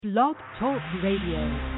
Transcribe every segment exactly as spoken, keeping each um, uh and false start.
Blog Talk Radio.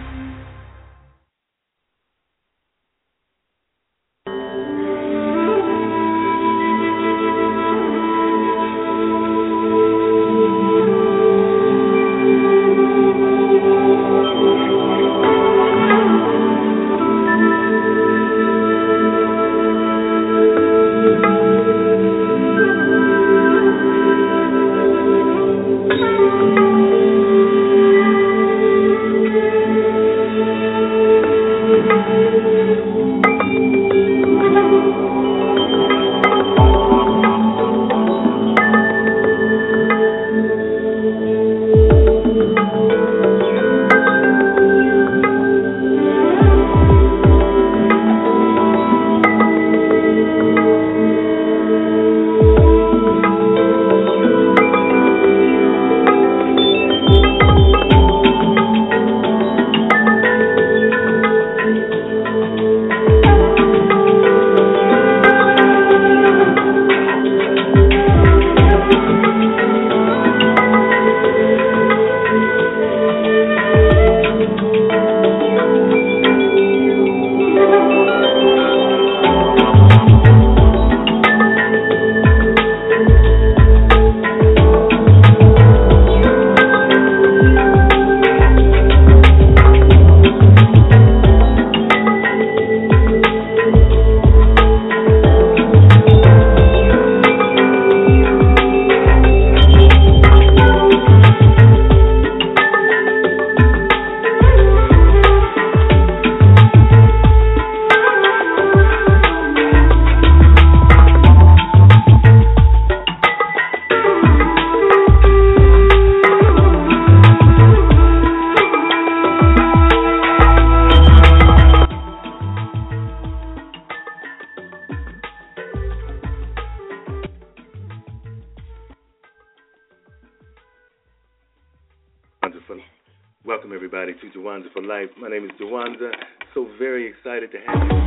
Welcome, everybody, to Jawanza for Life. My name is Jawanza. So very excited to have you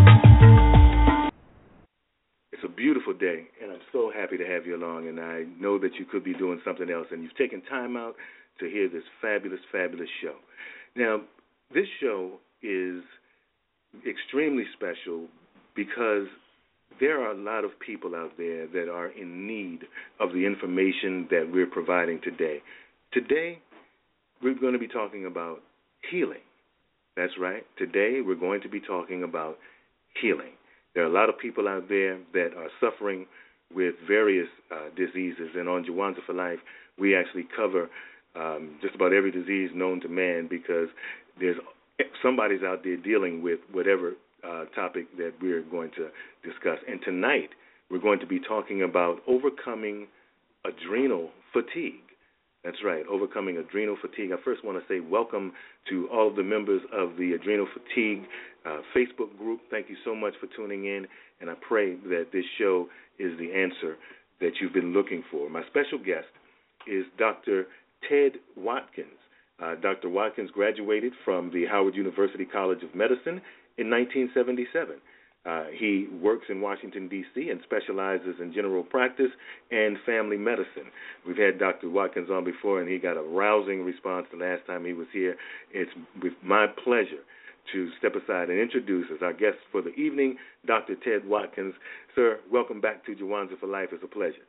along. It's a beautiful day, and I'm so happy to have you along, and I know that you could be doing something else, and you've taken time out to hear this fabulous, fabulous show. Now, this show is extremely special because there are a lot of people out there that are in need of the information that we're providing today. Today, we're going to be talking about healing. That's right. Today, we're going to be talking about healing. There are a lot of people out there that are suffering with various uh, diseases, and on Jawanza for Life, we actually cover um, just about every disease known to man because there's somebody's out there dealing with whatever uh, topic that we're going to discuss. And tonight, we're going to be talking about overcoming adrenal fatigue. That's right, overcoming adrenal fatigue. I first want to say welcome to all of the members of the Adrenal Fatigue uh, Facebook group. Thank you so much for tuning in, and I pray that this show is the answer that you've been looking for. My special guest is Doctor Ted Watkins. Uh, Doctor Watkins graduated from the Howard University College of Medicine in nineteen seventy-seven. Uh, he works in Washington, D C and specializes in general practice and family medicine. We've had Doctor Watkins on before, and he got a rousing response the last time he was here. It's with my pleasure to step aside and introduce as our guest for the evening, Doctor Ted Watkins. Sir, welcome back to Jawanza for Life. It's a pleasure.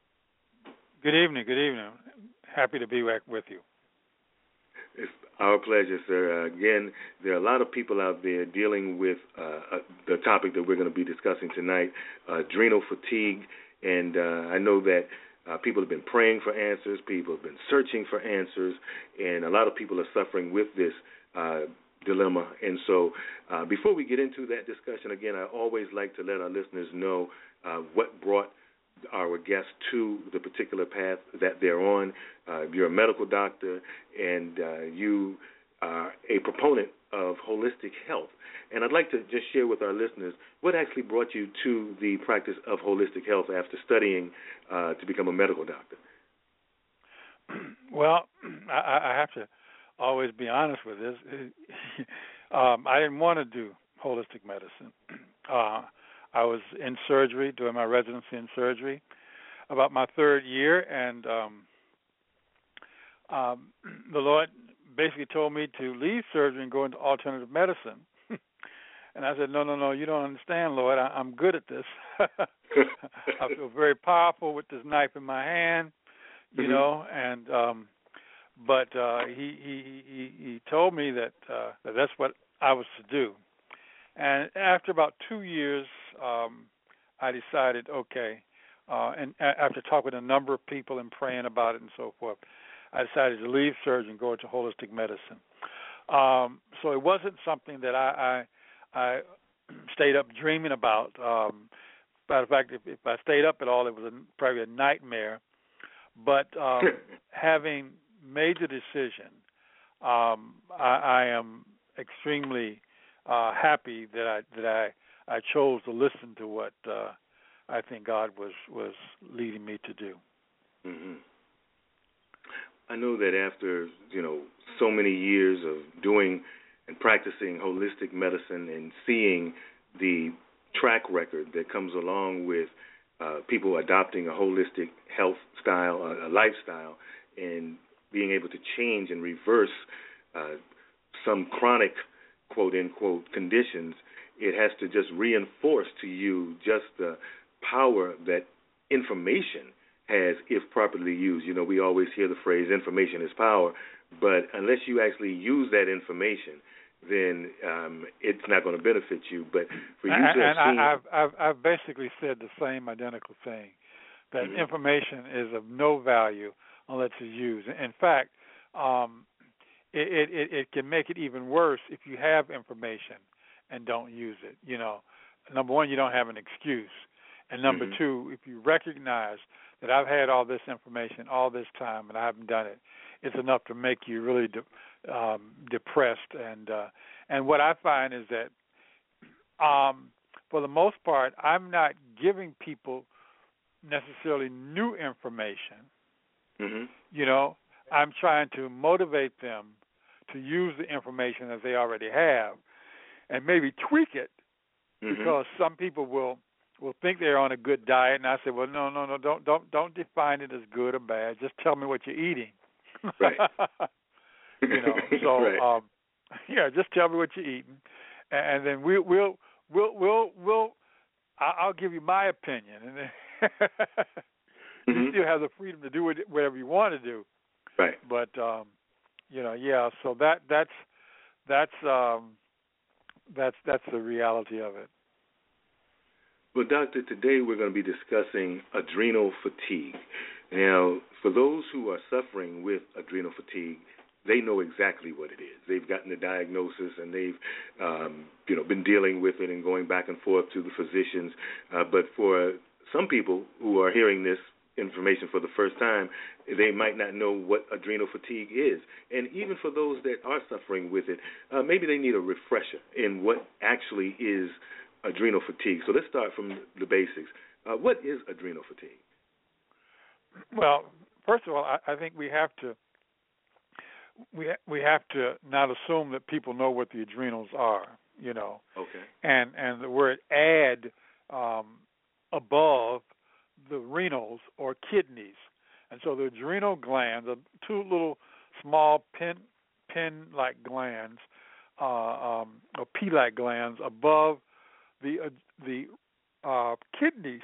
Good evening. Good evening. Happy to be back with you. It's our pleasure, sir. Uh, again, there are a lot of people out there dealing with uh, uh, the topic that we're going to be discussing tonight, uh, adrenal fatigue. And uh, I know that uh, people have been praying for answers, people have been searching for answers, and a lot of people are suffering with this uh, dilemma. And so uh, before we get into that discussion, again, I always like to let our listeners know uh, what brought our guests to the particular path that they're on. Uh, you're a medical doctor, and uh, you are a proponent of holistic health. And I'd like to just share with our listeners what actually brought you to the practice of holistic health after studying uh, to become a medical doctor. Well, I, I have to always be honest with this. um, I didn't want to do holistic medicine. Uh, I was in surgery, doing my residency in surgery, about my third year, and um, um, the Lord basically told me to leave surgery and go into alternative medicine. And I said, no, no, no, you don't understand, Lloyd. I, I'm good at this. I feel very powerful with this knife in my hand, you mm-hmm. know. And um, but uh, he, he he he told me that uh, that that's what I was to do. And after about two years, um, I decided, okay. Uh, and a- after talking with a number of people and praying about it and so forth, I decided to leave surgery and go into holistic medicine. Um, so it wasn't something that I, I, I stayed up dreaming about. Um, matter of fact, if, if I stayed up at all, it was a, probably a nightmare. But um, having made the decision, um, I, I am extremely uh, happy that I that I, I chose to listen to what uh, I think God was, was leading me to do. Mm-hmm. I know that after, you know, so many years of doing and practicing holistic medicine and seeing the track record that comes along with uh, people adopting a holistic health style, a, a lifestyle, and being able to change and reverse uh, some chronic, quote-unquote, conditions, it has to just reinforce to you just the power that information has if properly used. You know, we always hear the phrase information is power, but unless you actually use that information, then um, it's not going to benefit you. But for you and, to have and seen... I've, I've, I've basically said the same identical thing, that mm-hmm. information is of no value unless it's used. In fact, um, it, it, it can make it even worse if you have information and don't use it. You know, number one, you don't have an excuse. And number mm-hmm. two, if you recognize that I've had all this information all this time and I haven't done it, it's enough to make you really de- um, depressed. And uh, and what I find is that, um, for the most part, I'm not giving people necessarily new information. Mm-hmm. You know, I'm trying to motivate them to use the information that they already have and maybe tweak it, mm-hmm. because some people will will think they're on a good diet, and I say, well, no, no, no, don't don't don't define it as good or bad. Just tell me what you're eating. Right. You know, so right. um, yeah, just tell me what you're eating, and, and then we'll we'll we'll we'll, we'll I'll give you my opinion, and then you mm-hmm. still have the freedom to do it whatever you want to do. Right. But um, you know, yeah. So that that's that's um, that's that's the reality of it. Well, Doctor, today we're going to be discussing adrenal fatigue. Now, for those who are suffering with adrenal fatigue, they know exactly what it is. They've gotten the diagnosis and they've, um, you know, been dealing with it and going back and forth to the physicians. Uh, but for some people who are hearing this information for the first time, they might not know what adrenal fatigue is. And even for those that are suffering with it, uh, maybe they need a refresher in what actually is adrenal fatigue. So let's start from the basics. Uh, what is adrenal fatigue? Well, first of all, I, I think we have to we ha- we have to not assume that people know what the adrenals are. You know. Okay. And and the word "add" um, above the renals or kidneys, and so the adrenal glands are two little small pin pin like glands, uh, um, or pea-like glands above the uh, the uh, kidneys,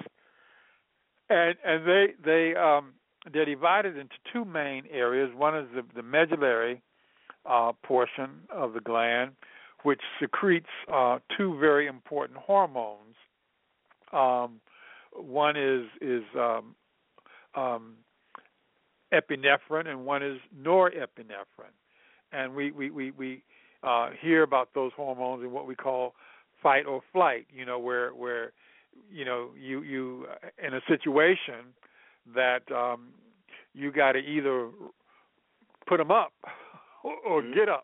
and and they they um, they're divided into two main areas. One is the, the medullary uh, portion of the gland, which secretes uh, two very important hormones. Um, one is is um, um, epinephrine, and one is norepinephrine, and we we we, we uh, hear about those hormones in what we call fight or flight, you know, where where you know you you in a situation that um, you got to either put them up or, or mm-hmm. get up.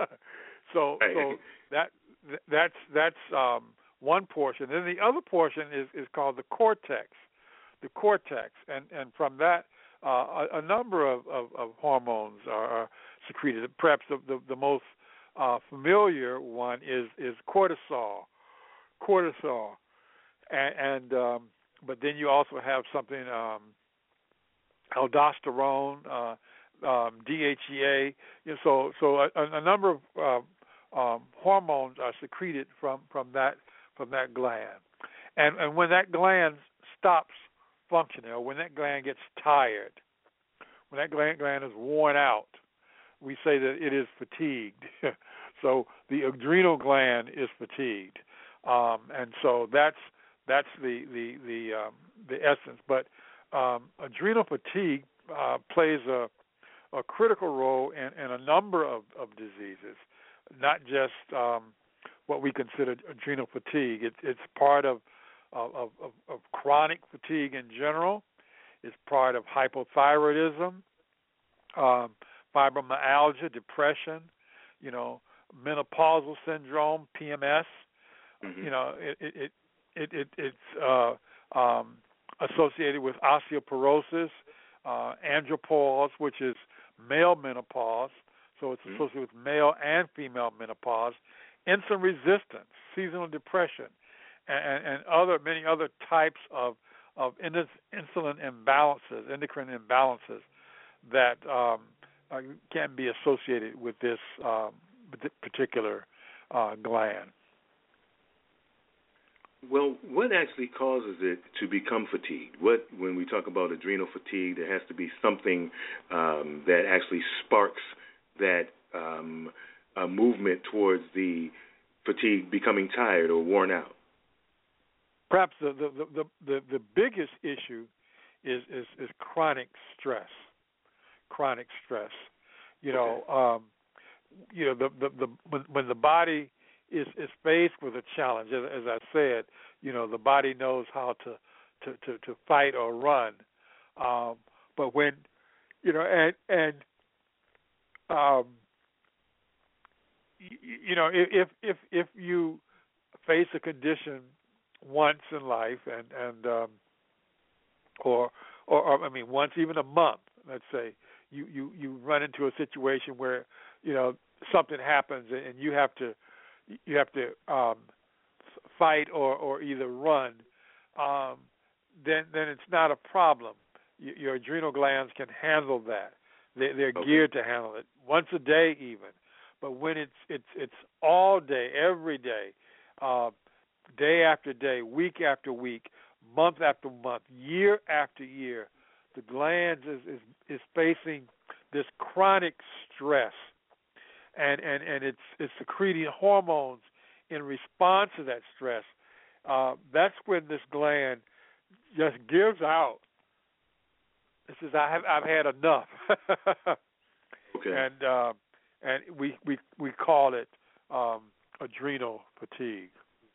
so so that that's that's um, one portion. Then the other portion is, is called the cortex, the cortex, and and from that uh, a, a number of, of, of hormones are, are secreted. Perhaps the the, the most Uh, familiar one is, is cortisol, cortisol, and, and um, but then you also have something um, aldosterone, uh, um, D H E A. You know, so so a, a number of uh, um, hormones are secreted from, from that from that gland, and and when that gland stops functioning, or when that gland gets tired, when that gland, gland is worn out, we say that it is fatigued. So the adrenal gland is fatigued, um, and so that's that's the the the um, the essence. But um, adrenal fatigue uh, plays a a critical role in, in a number of, of diseases, not just um, what we consider adrenal fatigue. It, it's part of of, of of chronic fatigue in general. It's part of hypothyroidism, um, fibromyalgia, depression, you know, menopausal syndrome, P M S. Mm-hmm. You know, it it it, it it's uh, um, associated with osteoporosis, uh, andropause, which is male menopause. So it's associated with male and female menopause, insulin resistance, seasonal depression, and, and other many other types of of insulin imbalances, endocrine imbalances that um, uh, can be associated with this um, particular uh, gland. Well, what actually causes it to become fatigued? What, when we talk about adrenal fatigue, there has to be something um, that actually sparks that um, uh, movement towards the fatigue becoming tired or worn out. Perhaps the the, the, the, the biggest issue is, is, is chronic stress. Chronic stress. You know, okay. um, you know the the, the when, when the body is is faced with a challenge, as, as I said, you know, the body knows how to to, to, to fight or run. Um, but when you know, and and um, you, you know, if if if you face a condition once in life, and and um, or, or or I mean once even a month, let's say you, you, you run into a situation where you know something happens and you have to you have to um, fight or, or either run, um, then then it's not a problem. Y- your adrenal glands can handle that. They, they're okay. geared to handle it once a day even. But when it's it's it's all day, every day. Uh, Day after day, week after week, month after month, year after year, the glands is, is, is facing this chronic stress, and, and, and it's it's secreting hormones in response to that stress. Uh, that's when this gland just gives out. It says, "I have I've had enough," okay. and uh, and we we we call it um, adrenal fatigue.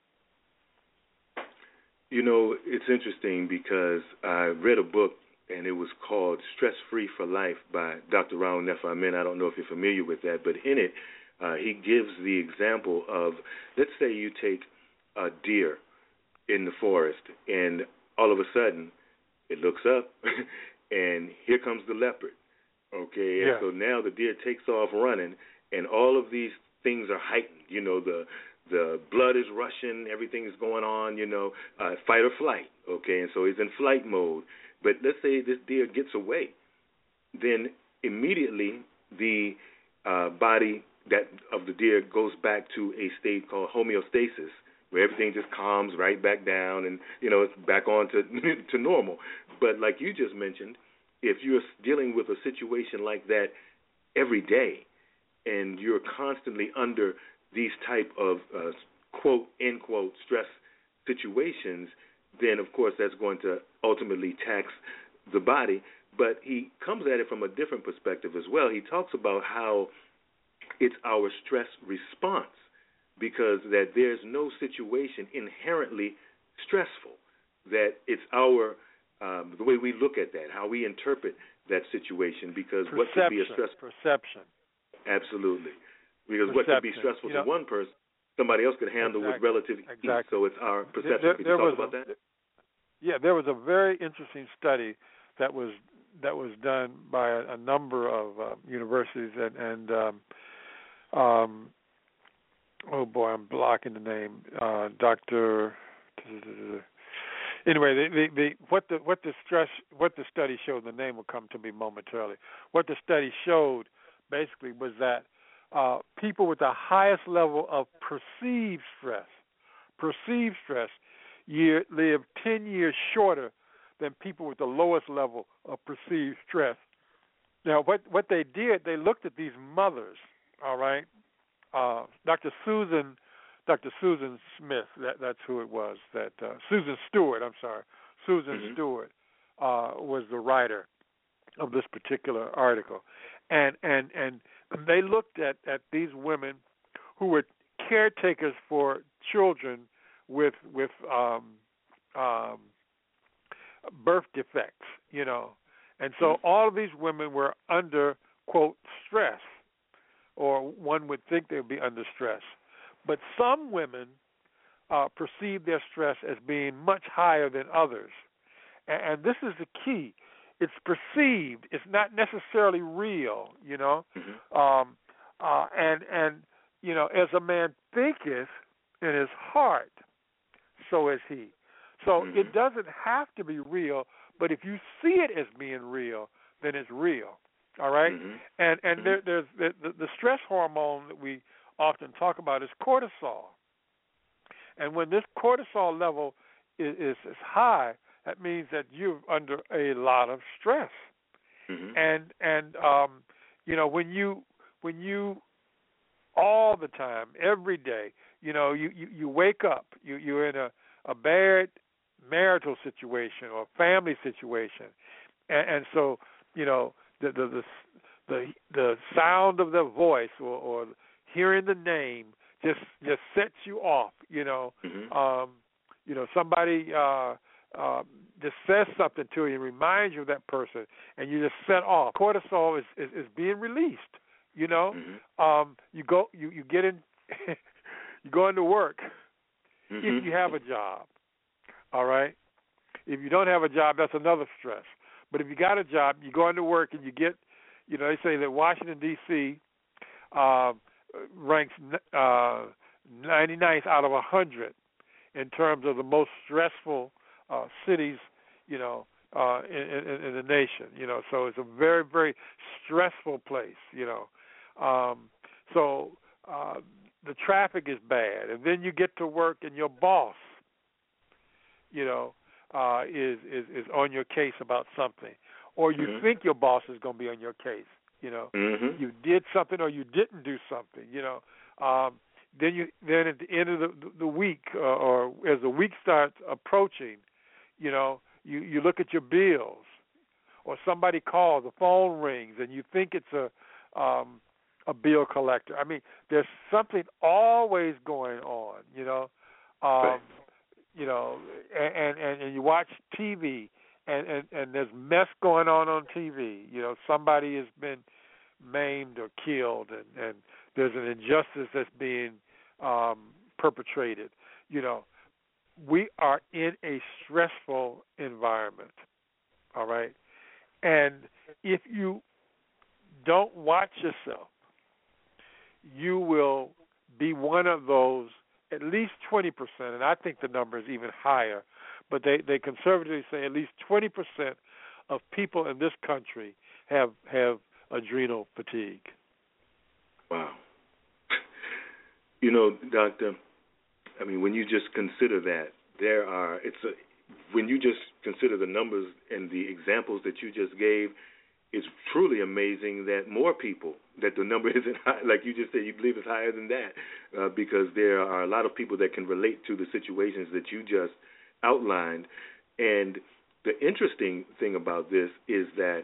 You know, it's interesting because I read a book, and it was called Stress Free for Life by Doctor Raul Nefa-Amen. I don't know if you're familiar with that, but in it, uh, he gives the example of, let's say you take a deer in the forest, and all of a sudden, it looks up, and here comes the leopard, okay? Yeah. And so now the deer takes off running, and all of these things are heightened, you know, the The blood is rushing, everything is going on, you know, uh, fight or flight, okay? And so he's in flight mode. But let's say this deer gets away. Then immediately the uh, body that of the deer goes back to a state called homeostasis, where everything just calms right back down and, you know, it's back on to, to normal. But like you just mentioned, if you're dealing with a situation like that every day and you're constantly under these type of uh, quote, end quote, stress situations, then, of course, that's going to ultimately tax the body. But he comes at it from a different perspective as well. He talks about how it's our stress response, because that there's no situation inherently stressful, that it's our, um, the way we look at that, how we interpret that situation, because perception, what could be a stress... Perception. Absolutely. Because perception. What could be stressful you know, to one person, somebody else could handle exactly. with relative ease. Exactly. So it's our perception. There, could there you talk was about a, that? Yeah, there was a very interesting study that was that was done by a, a number of uh, universities and, and um, um, oh boy, I'm blocking the name. Uh, Doctor anyway, the, the, the, what the what the stress what the study showed, the name will come to me momentarily. What the study showed basically was that uh, people with the highest level of perceived stress, perceived stress, year, live ten years shorter than people with the lowest level of perceived stress. Now, what what they did, they looked at these mothers. All right, uh, Doctor Susan. Doctor Susan Smith, that, that's who it was. That uh, Susan Stewart, I'm sorry, Susan mm-hmm. Stewart uh, was the writer of this particular article, and and and they looked at, at these women who were caretakers for children with with um, um, birth defects, you know, and so mm-hmm. all of these women were under quote stress, or one would think they would be under stress. But some women uh, perceive their stress as being much higher than others. And, and this is the key. It's perceived. It's not necessarily real, you know. Mm-hmm. Um, uh, and, and, you know, as a man thinketh in his heart, so is he. So mm-hmm. it doesn't have to be real, but if you see it as being real, then it's real, all right? Mm-hmm. And, and mm-hmm. there, there's the, the, the stress hormone that we often talk about is cortisol. And when this cortisol level is, is, is high, that means that you're under a lot of stress. Mm-hmm. And and um, you know, when you when you all the time, every day, you know, you, you, you wake up, you you're in a, a bad marital situation or family situation, and, and so you know the the the the, the sound of their voice or, or hearing the name just just sets you off, you know. Mm-hmm. Um, you know, somebody uh, uh, just says something to you and reminds you of that person, and you just set off. Cortisol is, is, is being released, you know. Mm-hmm. Um, you go, you, you get in, you go into work mm-hmm. if you have a job, all right? If you don't have a job, that's another stress. But if you got a job, you go into work and you get, you know, they say that Washington, D C, uh, ranks uh, ninety-ninth out of one hundred in terms of the most stressful uh, cities, you know, uh, in, in, in the nation. You know, so it's a very, very stressful place. You know, um, so uh, the traffic is bad, and then you get to work, and your boss, you know, uh, is, is is on your case about something, or you mm-hmm. think your boss is going to be on your case. You know, mm-hmm. you did something or you didn't do something. You know, um, then you then at the end of the, the week uh, or as the week starts approaching, you know, you, you look at your bills, or somebody calls, the phone rings, and you think it's a um, a bill collector. I mean, there's something always going on. You know, um, right. you know, and, and and you watch T V. And, and and there's mess going on on T V. You know, somebody has been maimed or killed, and, and there's an injustice that's being um, perpetrated. You know, we are in a stressful environment, all right? And if you don't watch yourself, you will be one of those, at least twenty percent, and I think the number is even higher, but they, they conservatively say at least twenty percent of people in this country have have adrenal fatigue. Wow. You know, Doctor, I mean, when you just consider that, there are, it's a, when you just consider the numbers and the examples that you just gave, it's truly amazing that more people, that the number isn't high, like you just said, you believe it's higher than that, uh, because there are a lot of people that can relate to the situations that you just outlined. And the interesting thing about this is that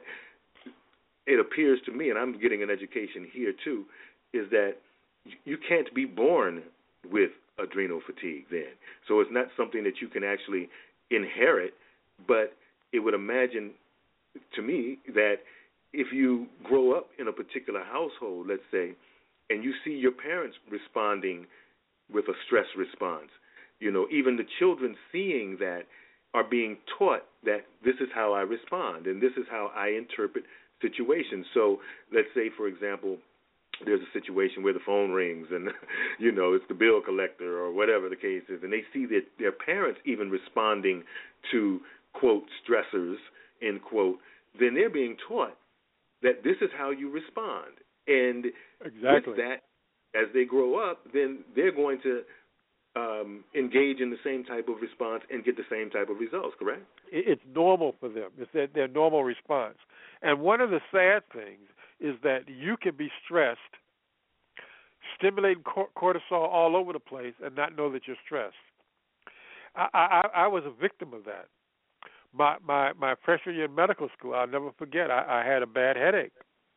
it appears to me, and I'm getting an education here too, is that you can't be born with adrenal fatigue then. So it's not something that you can actually inherit, but it would imagine to me that if you grow up in a particular household, let's say, and you see your parents responding with a stress response, you know, even the children seeing that are being taught that this is how I respond and this is how I interpret situations. So let's say, for example, there's a situation where the phone rings and, you know, it's the bill collector or whatever the case is, and they see that their parents even responding to, quote, stressors, end quote, then they're being taught that this is how you respond. And exactly. with that, as they grow up, then they're going to um, engage in the same type of response and get the same type of results, correct? It's normal for them. It's their, their normal response. And one of the sad things is that you can be stressed, stimulating cortisol all over the place, and not know that you're stressed. I, I, I was a victim of that. My, my my freshman year in medical school, I'll never forget, I, I had a bad headache.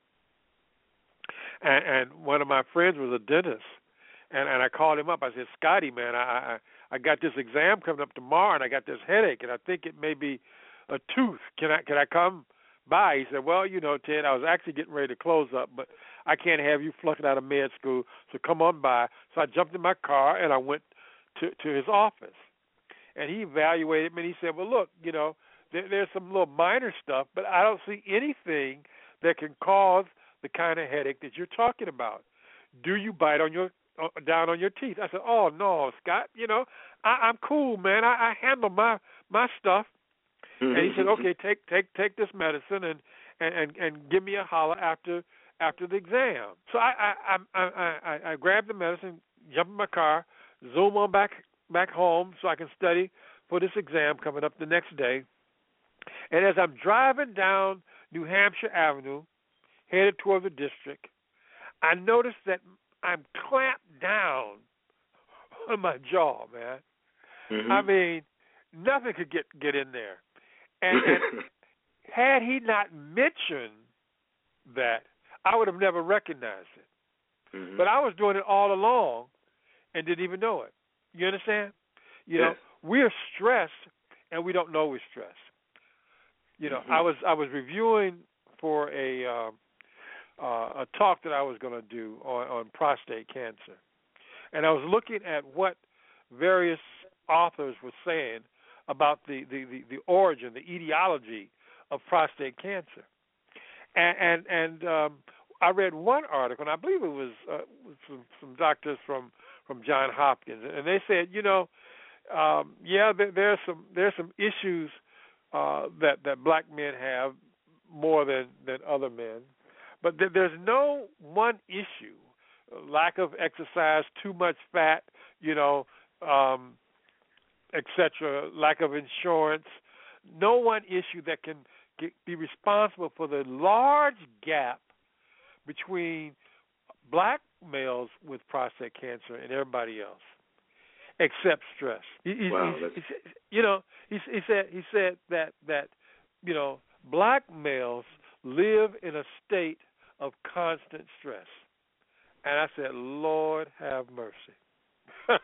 And, and one of my friends was a dentist, and, and I called him up. I said, Scotty, man, I, I I got this exam coming up tomorrow, and I got this headache, and I think it may be a tooth. Can I can I come by? He said, well, you know, Ted, I was actually getting ready to close up, but I can't have you flunking out of med school, so come on by. So I jumped in my car, and I went to, to his office. And he evaluated me, and he said, well, look, you know, there, there's some little minor stuff, but I don't see anything that can cause the kind of headache that you're talking about. Do you bite on your uh, down on your teeth? I said, oh, no, Scott, you know, I, I'm cool, man. I, I handle my, my stuff. And he said, okay, take take take this medicine and, and, and, and give me a holler after after the exam. So I I, I, I, I I grabbed the medicine, jumped in my car, zoom on back back home so I can study for this exam coming up the next day. And as I'm driving down New Hampshire Avenue, headed toward the district, I noticed that I'm clamped down on my jaw, man. Mm-hmm. I mean, nothing could get, get in there. And, and had he not mentioned that, I would have never recognized it. Mm-hmm. But I was doing it all along and didn't even know it. You understand? You yes. know, we're stressed and we don't know we're stressed. You know, mm-hmm. I was I was reviewing for a uh, uh, a talk that I was going to do on, on prostate cancer, and I was looking at what various authors were saying about the, the, the, the origin, the etiology of prostate cancer. And and, and um, I read one article, and I believe it was uh, some, some doctors from, from Johns Hopkins, and they said, you know, um, yeah, there, there's some there's some issues uh, that that black men have more than, than other men, but th- there's no one issue: lack of exercise, too much fat, you know. Um, et cetera, lack of insurance, no one issue that can get, be responsible for the large gap between black males with prostate cancer and everybody else, except stress. He, he, wow, he, he, you know, he, he said he said that that you know black males live in a state of constant stress, and I said, Lord have mercy.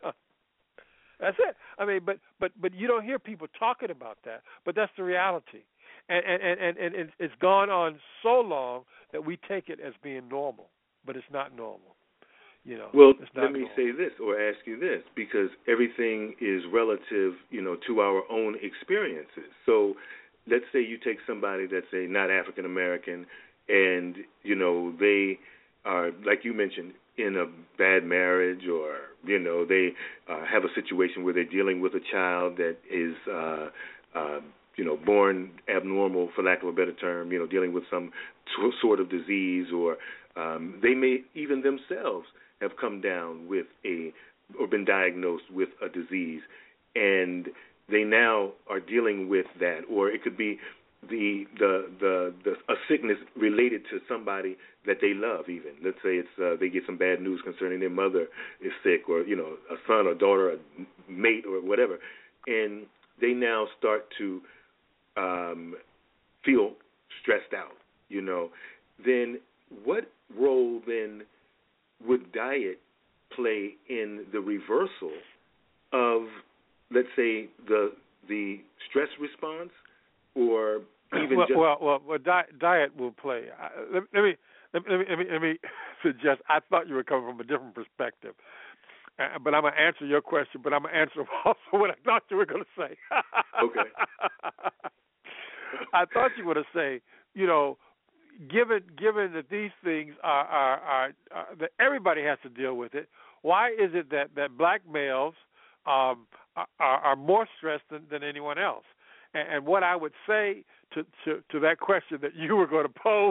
That's it. I mean, but but but you don't hear people talking about that. But that's the reality, and and and, and it's gone on so long that we take it as being normal, but it's not normal. You know. Well, it's not let me normal. say this or ask you this, because everything is relative, you know, to our own experiences. So, let's say you take somebody that's a not African American, and you know they are, like you mentioned, in a bad marriage, or, you know, they uh, have a situation where they're dealing with a child that is, uh, uh, you know, born abnormal, for lack of a better term, you know, dealing with some t- sort of disease, or um, they may even themselves have come down with a, or been diagnosed with a disease, and they now are dealing with that, or it could be the the the, the a sickness related to somebody that they love. Even let's say it's uh, they get some bad news concerning their mother is sick, or you know a son or daughter, a mate or whatever, and they now start to um, feel stressed out. You know, then what role then would diet play in the reversal of, let's say, the the stress response? Or even well, just well, well, well diet, diet will play. I, let, let me let me let me let me suggest. I thought you were coming from a different perspective, uh, but I'm gonna answer your question. But I'm gonna answer also what I thought you were gonna say. Okay. I thought you were gonna say, you know, given given that these things are, are, are, are that everybody has to deal with it, why is it that, that black males um, are, are more stressed than, than anyone else? And, and what I would say to, to, to that question that you were going to pose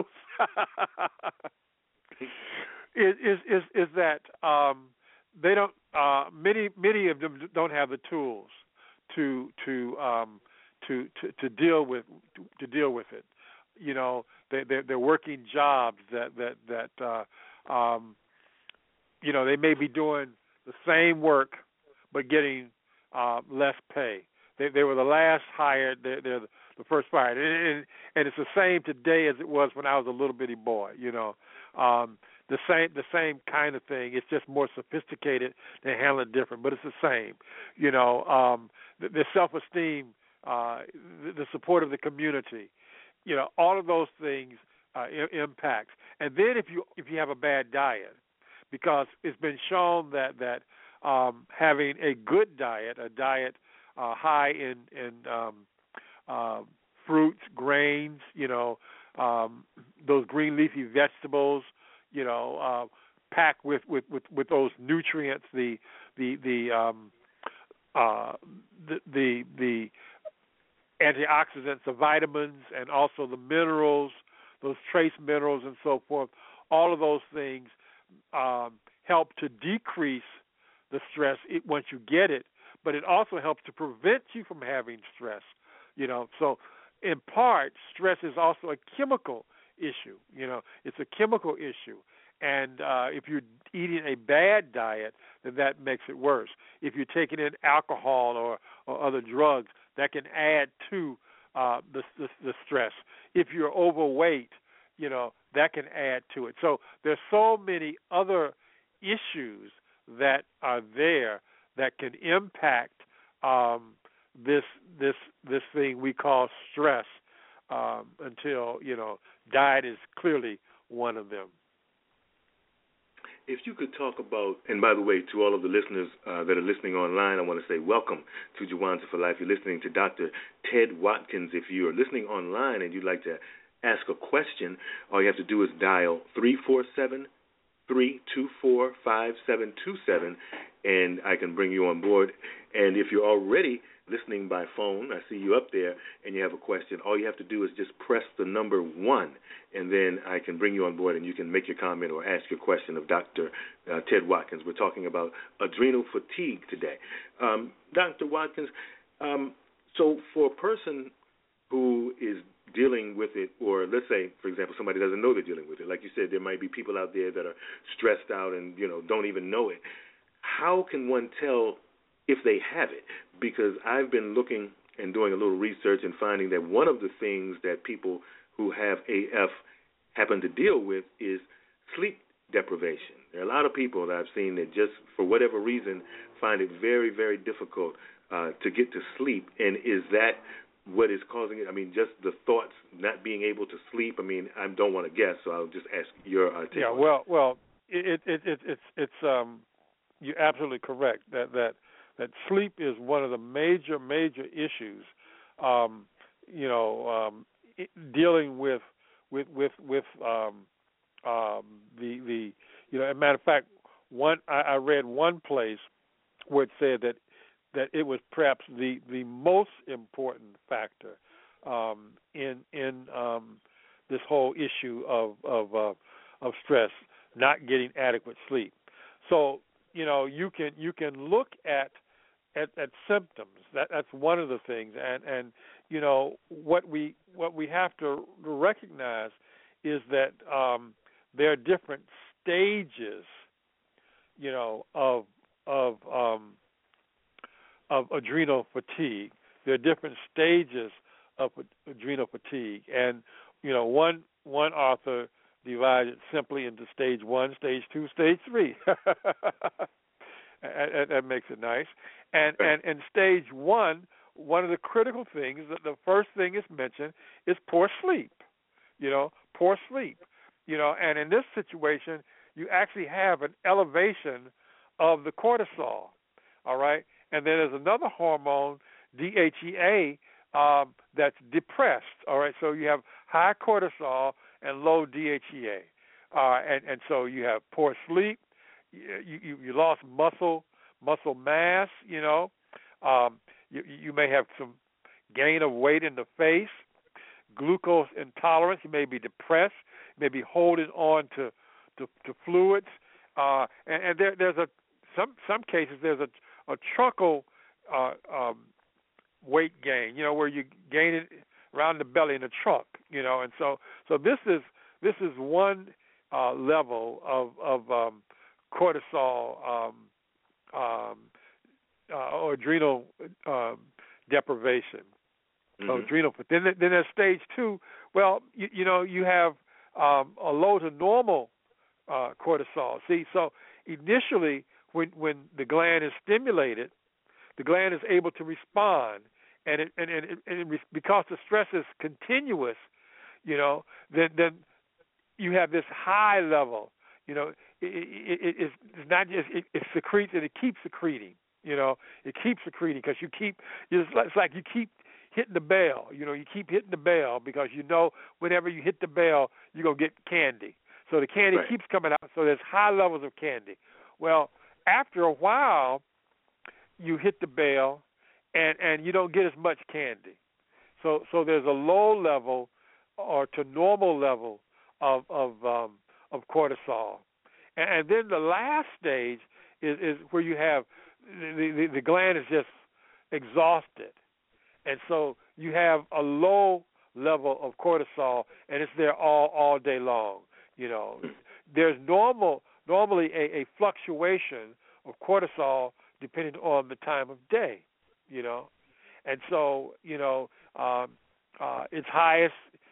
is, is is is that um, they don't. Uh, many many of them don't have the tools to to um, to, to to deal with to, to deal with it. You know, they they're, they're working jobs that that that uh, um, you know, they may be doing the same work but getting uh, less pay. They they were the last hired. They're, they're the first fired, and, and and it's the same today as it was when I was a little bitty boy. You know, um, the same the same kind of thing. It's just more sophisticated. They handle it different, but it's the same. You know, um, the, the self-esteem, uh, the, the support of the community. You know, all of those things uh, I- impact. And then if you if you have a bad diet, because it's been shown that that um, having a good diet, a diet uh, high in in um, uh, fruits, grains, you know, um, those green leafy vegetables, you know, uh, packed with, with, with, with those nutrients, the the the um, uh, the the, the antioxidants, the vitamins, and also the minerals, those trace minerals and so forth. All of those things um, help to decrease the stress once you get it, but it also helps to prevent you from having stress. You know, so in part, stress is also a chemical issue. You know, it's a chemical issue. And uh, if you're eating a bad diet, then that makes it worse. If you're taking in alcohol or, or other drugs, that can add to uh, the, the the stress. If you're overweight, you know, that can add to it. So there's so many other issues that are there that can impact um, this this this thing we call stress. Um, until you know, diet is clearly one of them. If you could talk about, and by the way, to all of the listeners uh, that are listening online, I want to say welcome to Juwanza for Life. You're listening to Doctor Ted Watkins. If you are listening online and you'd like to ask a question, all you have to do is dial three four seven, three two four, five seven two seven, and I can bring you on board. And if you're already listening by phone, I see you up there, and you have a question, all you have to do is just press the number one, and then I can bring you on board, and you can make your comment or ask your question of Doctor Uh, Ted Watkins. We're talking about adrenal fatigue today. Um, Doctor Watkins, um, so for a person who is dealing with it, or let's say, for example, somebody doesn't know they're dealing with it. Like you said, there might be people out there that are stressed out and, you know, don't even know it. How can one tell if they have it? Because I've been looking and doing a little research and finding that one of the things that people who have A F happen to deal with is sleep deprivation. There are a lot of people that I've seen that just for whatever reason find it very, very difficult uh, to get to sleep. And is that what is causing it? I mean, just the thoughts, not being able to sleep. I mean, I don't want to guess, so I'll just ask your uh, take. Yeah, well, well, it, it, it, it's it's um, you're absolutely correct that that. that sleep is one of the major, major issues, um, you know, um, it, dealing with with with with um, um, the the you know. As a matter of fact, one I, I read one place where it said that that it was perhaps the, the most important factor um, in in um, this whole issue of of uh, of stress, not getting adequate sleep. So you know, you can you can look at At, at symptoms. That, that's one of the things, and and you know what we what we have to recognize is that um, there are different stages, you know, of of um, of adrenal fatigue. There are different stages of adrenal fatigue, and you know one one author divided it simply into stage one, stage two, stage three. That, that makes it nice. And, and and stage one, one of the critical things, that the first thing is mentioned, is poor sleep. You know, poor sleep. You know, and in this situation, you actually have an elevation of the cortisol. All right, and then there's another hormone, D H E A, um, that's depressed. All right, so you have high cortisol and low D H E A, uh, and and so you have poor sleep, you you, you lost muscle muscle mass, you know, um, you you may have some gain of weight in the face, glucose intolerance, you may be depressed, you may be holding on to to, to fluids, uh, and, and there there's a some some cases there's a a trunkle uh, um, weight gain, you know, where you gain it around the belly in the trunk, you know, and so so this is this is one uh, level of of um, cortisol um, um, uh, or adrenal uh, deprivation. Mm-hmm. So adrenal. But then then there's stage two. Well, you, you know, you have um, a low to normal uh, cortisol. See, so initially when when the gland is stimulated, the gland is able to respond. And it, and, and, and it, because the stress is continuous, you know, then then you have this high level. You know, it, it, it, it's not just it, it secretes and it keeps secreting. You know, it keeps secreting because you keep. It's like, it's like you keep hitting the bell. You know, you keep hitting the bell because you know whenever you hit the bell, you're gonna get candy. So the candy right. keeps coming out. So there's high levels of candy. Well, after a while, you hit the bell. And, and you don't get as much candy. So so there's a low level or to normal level of of um, of cortisol. And, and then the last stage is, is where you have the, the, the gland is just exhausted. And so you have a low level of cortisol, and it's there all, all day long. You know, there's normal normally a, a fluctuation of cortisol depending on the time of day. You know, and so you know um, uh, it's highest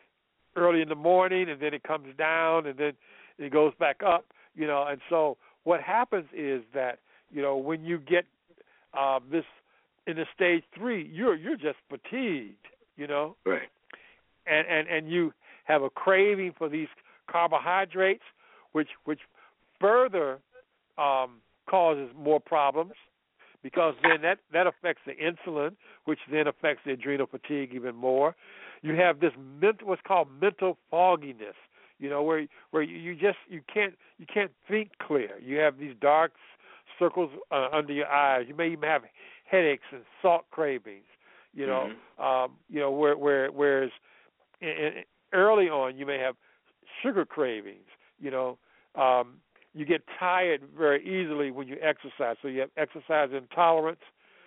early in the morning, and then it comes down, and then it goes back up. You know, and so what happens is that you know when you get uh, this in the stage three, you're you're just fatigued. You know, right, and and and you have a craving for these carbohydrates, which which further um, causes more problems. Because then that, that affects the insulin, which then affects the adrenal fatigue even more. You have this mental, what's called mental fogginess, you know, where where you just you can't you can't think clear. You have these dark circles uh, under your eyes. You may even have headaches and salt cravings, you know, mm-hmm. um, you know where where whereas in, in, early on you may have sugar cravings, you know. Um, You get tired very easily when you exercise, so you have exercise intolerance.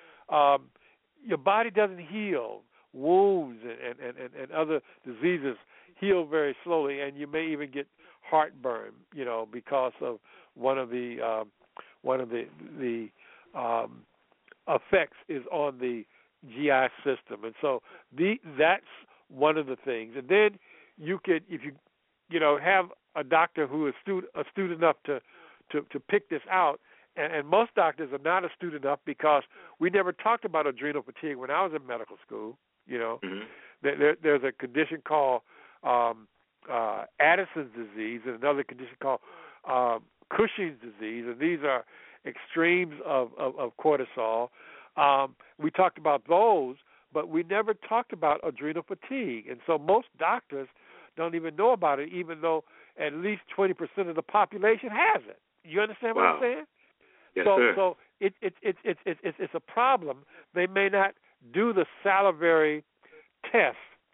Um, your body doesn't heal. Wounds and, and, and, and other diseases heal very slowly, and you may even get heartburn, you know, because of one of the um, one of the the um, effects is on the G I system, and so the that's one of the things. And then you could, if you you know have a doctor who is astute, astute enough to, to, to pick this out, and, and most doctors are not astute enough because we never talked about adrenal fatigue when I was in medical school. You know, mm-hmm. there, there's a condition called um, uh, Addison's disease and another condition called uh, Cushing's disease, and these are extremes of, of, of cortisol. Um, we talked about those, but we never talked about adrenal fatigue, and so most doctors don't even know about it, even though at least twenty percent of the population has it. You understand wow. what I'm saying? Yes, so, sir. so it, it, it, it, it, it, it's a problem. They may not do the salivary test,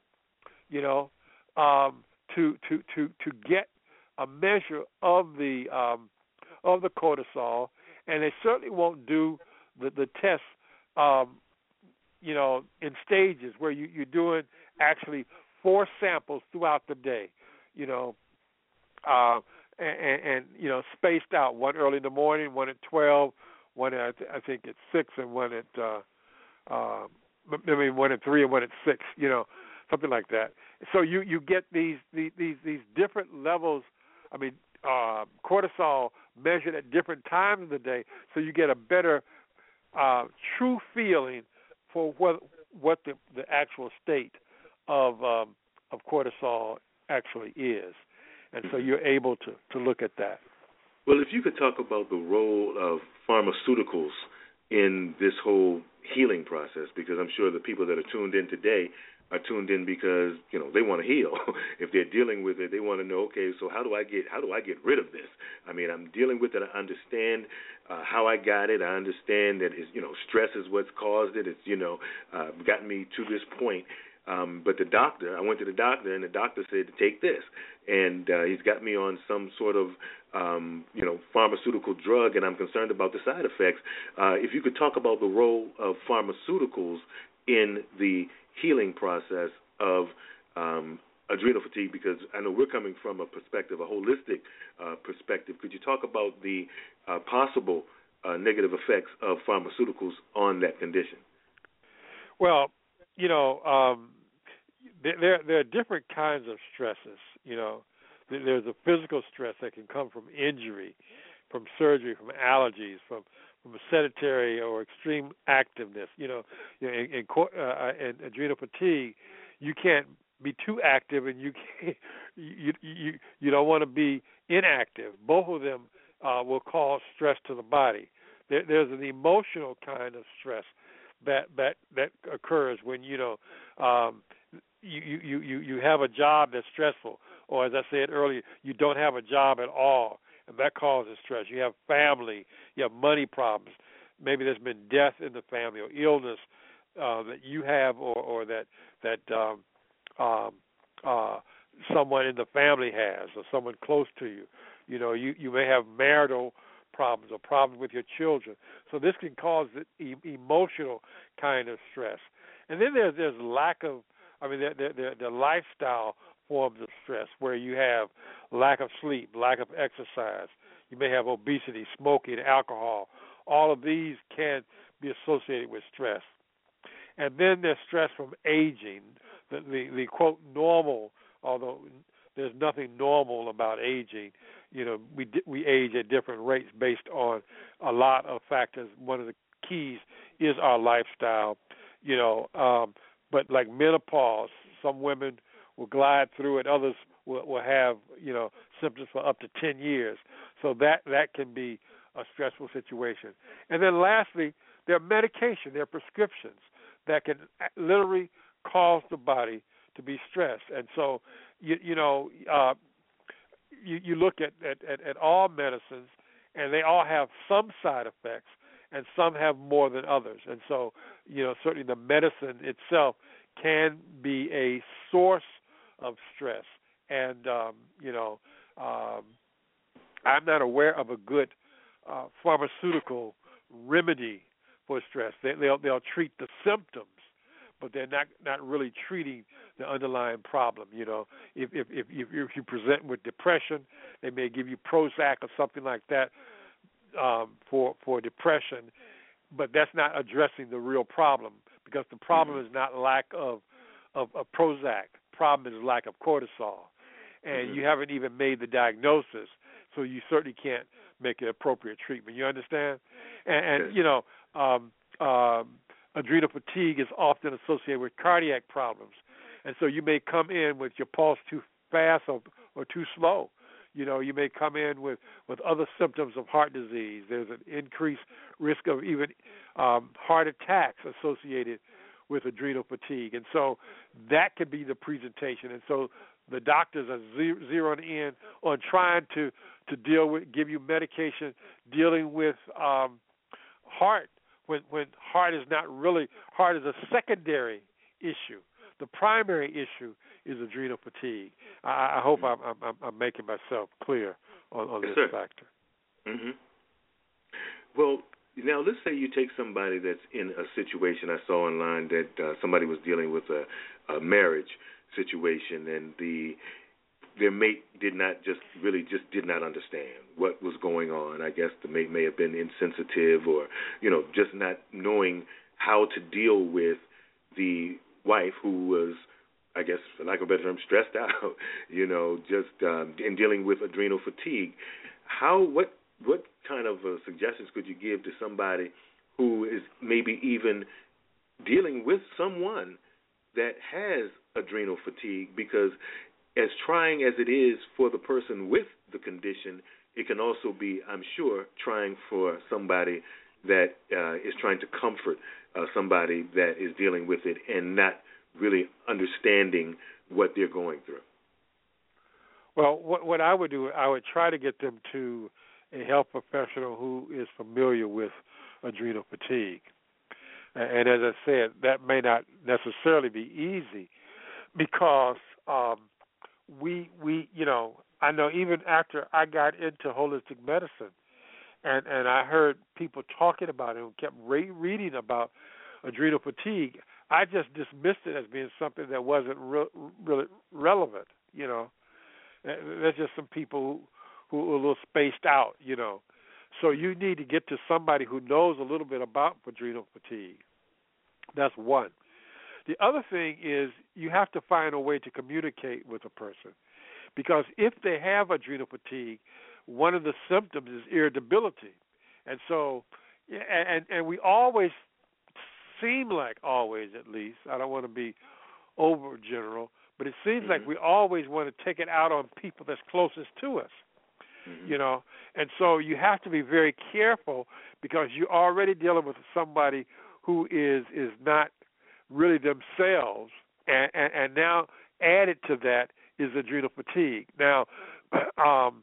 you know, um, to to to to get a measure of the um, of the cortisol, and they certainly won't do the the test, um, you know, in stages where you, you're doing actually four samples throughout the day, you know, uh, and, and, you know, spaced out, one early in the morning, one at twelve, one at, I think at six, and one at, uh, uh, I mean, one at three and one at six, you know, something like that. So you, you get these, these, these, these different levels, I mean, uh, cortisol measured at different times of the day, so you get a better uh, true feeling for what, what the, the actual state of um, of cortisol actually is, and so you're able to, to look at that. Well, if you could talk about the role of pharmaceuticals in this whole healing process, because I'm sure the people that are tuned in today are tuned in because, you know, they want to heal. If they're dealing with it, they want to know, okay, so how do I get how do I get rid of this? I mean, I'm dealing with it. I understand uh, how I got it. I understand that it's, you know, stress is what's caused it. It's, you know, uh, gotten me to this point. Um, but the doctor, I went to the doctor, and the doctor said to take this, and uh, he's got me on some sort of, um, you know, pharmaceutical drug, and I'm concerned about the side effects. Uh, if you could talk about the role of pharmaceuticals in the healing process of um, adrenal fatigue, because I know we're coming from a perspective, a holistic uh, perspective. Could you talk about the uh, possible uh, negative effects of pharmaceuticals on that condition? Well, you know, um, there there are different kinds of stresses. You know, there's a physical stress that can come from injury, from surgery, from allergies, from from a sedentary or extreme activeness. You know, you know in, in, uh, in adrenal fatigue, you can't be too active, and you can't, you you you don't want to be inactive. Both of them uh, will cause stress to the body. There, there's an emotional kind of stress that that that occurs when you know um, you, you you you have a job that's stressful, or as I said earlier, you don't have a job at all, and that causes stress. You have family, you have money problems. Maybe there's been death in the family or illness uh, that you have, or, or that that um, um, uh, someone in the family has, or someone close to you. You know, you you may have marital problems or problems with your children. So this can cause the e- emotional kind of stress. And then there's there's lack of, I mean, there, there, there are lifestyle forms of stress where you have lack of sleep, lack of exercise. You may have obesity, smoking, alcohol. All of these can be associated with stress. And then there's stress from aging, the, the, the quote, normal, although there's nothing normal about aging. You know, we we age at different rates based on a lot of factors. One of the keys is our lifestyle. You know, um, but like menopause, some women will glide through it. Others will, will have, you know, symptoms for up to ten years. So that that can be a stressful situation. And then lastly, there are medication, there are prescriptions that can literally cause the body to be stressed. And so, you, you know, uh, you, you look at, at, at, at all medicines, and they all have some side effects, and some have more than others. And so, you know, certainly the medicine itself can be a source of stress. And, um, you know, um, I'm not aware of a good uh, pharmaceutical remedy for stress. They, they'll, they'll treat the symptoms, but they're not, not really treating the underlying problem. You know, if if if, if you present with depression, they may give you Prozac or something like that um, for for depression, but that's not addressing the real problem, because the problem is not lack of of, of Prozac. Problem is lack of cortisol, and mm-hmm. you haven't even made the diagnosis, so you certainly can't make an appropriate treatment. You understand? And, and okay. you know. Um, um, Adrenal fatigue is often associated with cardiac problems, and so you may come in with your pulse too fast or, or too slow. You know, you may come in with, with other symptoms of heart disease. There's an increased risk of even um, heart attacks associated with adrenal fatigue, and so that could be the presentation. And so the doctors are zeroing in on trying to, to deal with, give you medication dealing with um, heart. When when heart is not really, heart is a secondary issue. The primary issue is adrenal fatigue. I, I hope I'm, I'm I'm making myself clear on, on yes, this sir. factor. Mm-hmm. Well, now let's say you take somebody that's in a situation I saw online that uh, somebody was dealing with a, a marriage situation, and the their mate did not just really just did not understand what was going on. I guess the mate may have been insensitive, or, you know, just not knowing how to deal with the wife who was, I guess, for lack of a better term, stressed out, you know, just um, in dealing with adrenal fatigue. How, what, what kind of uh, suggestions could you give to somebody who is maybe even dealing with someone that has adrenal fatigue? Because as trying as it is for the person with the condition, it can also be, I'm sure, trying for somebody that uh, is trying to comfort uh, somebody that is dealing with it and not really understanding what they're going through? Well, what, what I would do, I would try to get them to a health professional who is familiar with adrenal fatigue. And as I said, that may not necessarily be easy because um, we, we, you know, I know even after I got into holistic medicine and, and I heard people talking about it and kept re- reading about adrenal fatigue, I just dismissed it as being something that wasn't re- really relevant, you know. There's just some people who, who are a little spaced out, you know. So you need to get to somebody who knows a little bit about adrenal fatigue. That's one. The other thing is you have to find a way to communicate with a person, because if they have adrenal fatigue, one of the symptoms is irritability. And so, and, and we always seem like always, at least, I don't want to be over general, but it seems mm-hmm. like we always want to take it out on people that's closest to us, mm-hmm. you know. And so you have to be very careful because you're already dealing with somebody who is is not really themselves, and, and, and now added to that is adrenal fatigue. Now, um,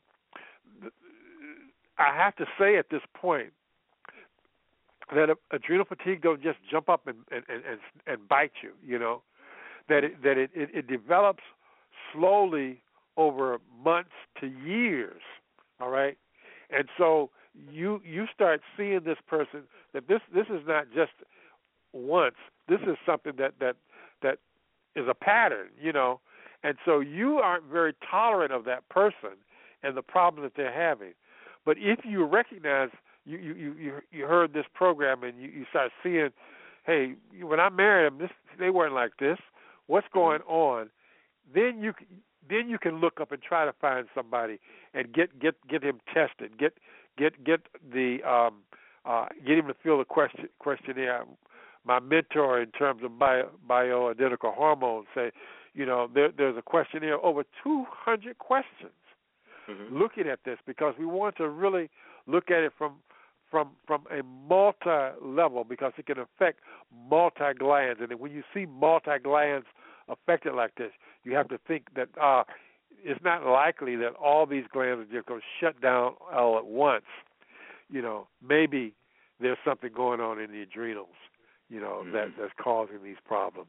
I have to say at this point that adrenal fatigue don't just jump up and and, and, and bite you, you know. That it, that it, it, it develops slowly over months to years, all right? And so you you start seeing this person, that this, this is not just once. This is something that, that that is a pattern, you know. And so you aren't very tolerant of that person and the problem that they're having. But if you recognize, you you, you, you heard this program and you, you start seeing, hey, when I married them, this, they weren't like this. What's going on? Then you then you can look up and try to find somebody and get get, get him tested. Get get get the um, uh, get him to fill the question questionnaire. My mentor in terms of bio, bioidentical hormones say, you know, there, there's a questionnaire over two hundred questions mm-hmm. looking at this because we want to really look at it from from from a multi-level because it can affect multi-glands. And when you see multi-glands affected like this, you have to think that uh, it's not likely that all these glands are just going to shut down all at once. You know, maybe there's something going on in the adrenals, you know, mm-hmm. that, that's causing these problems.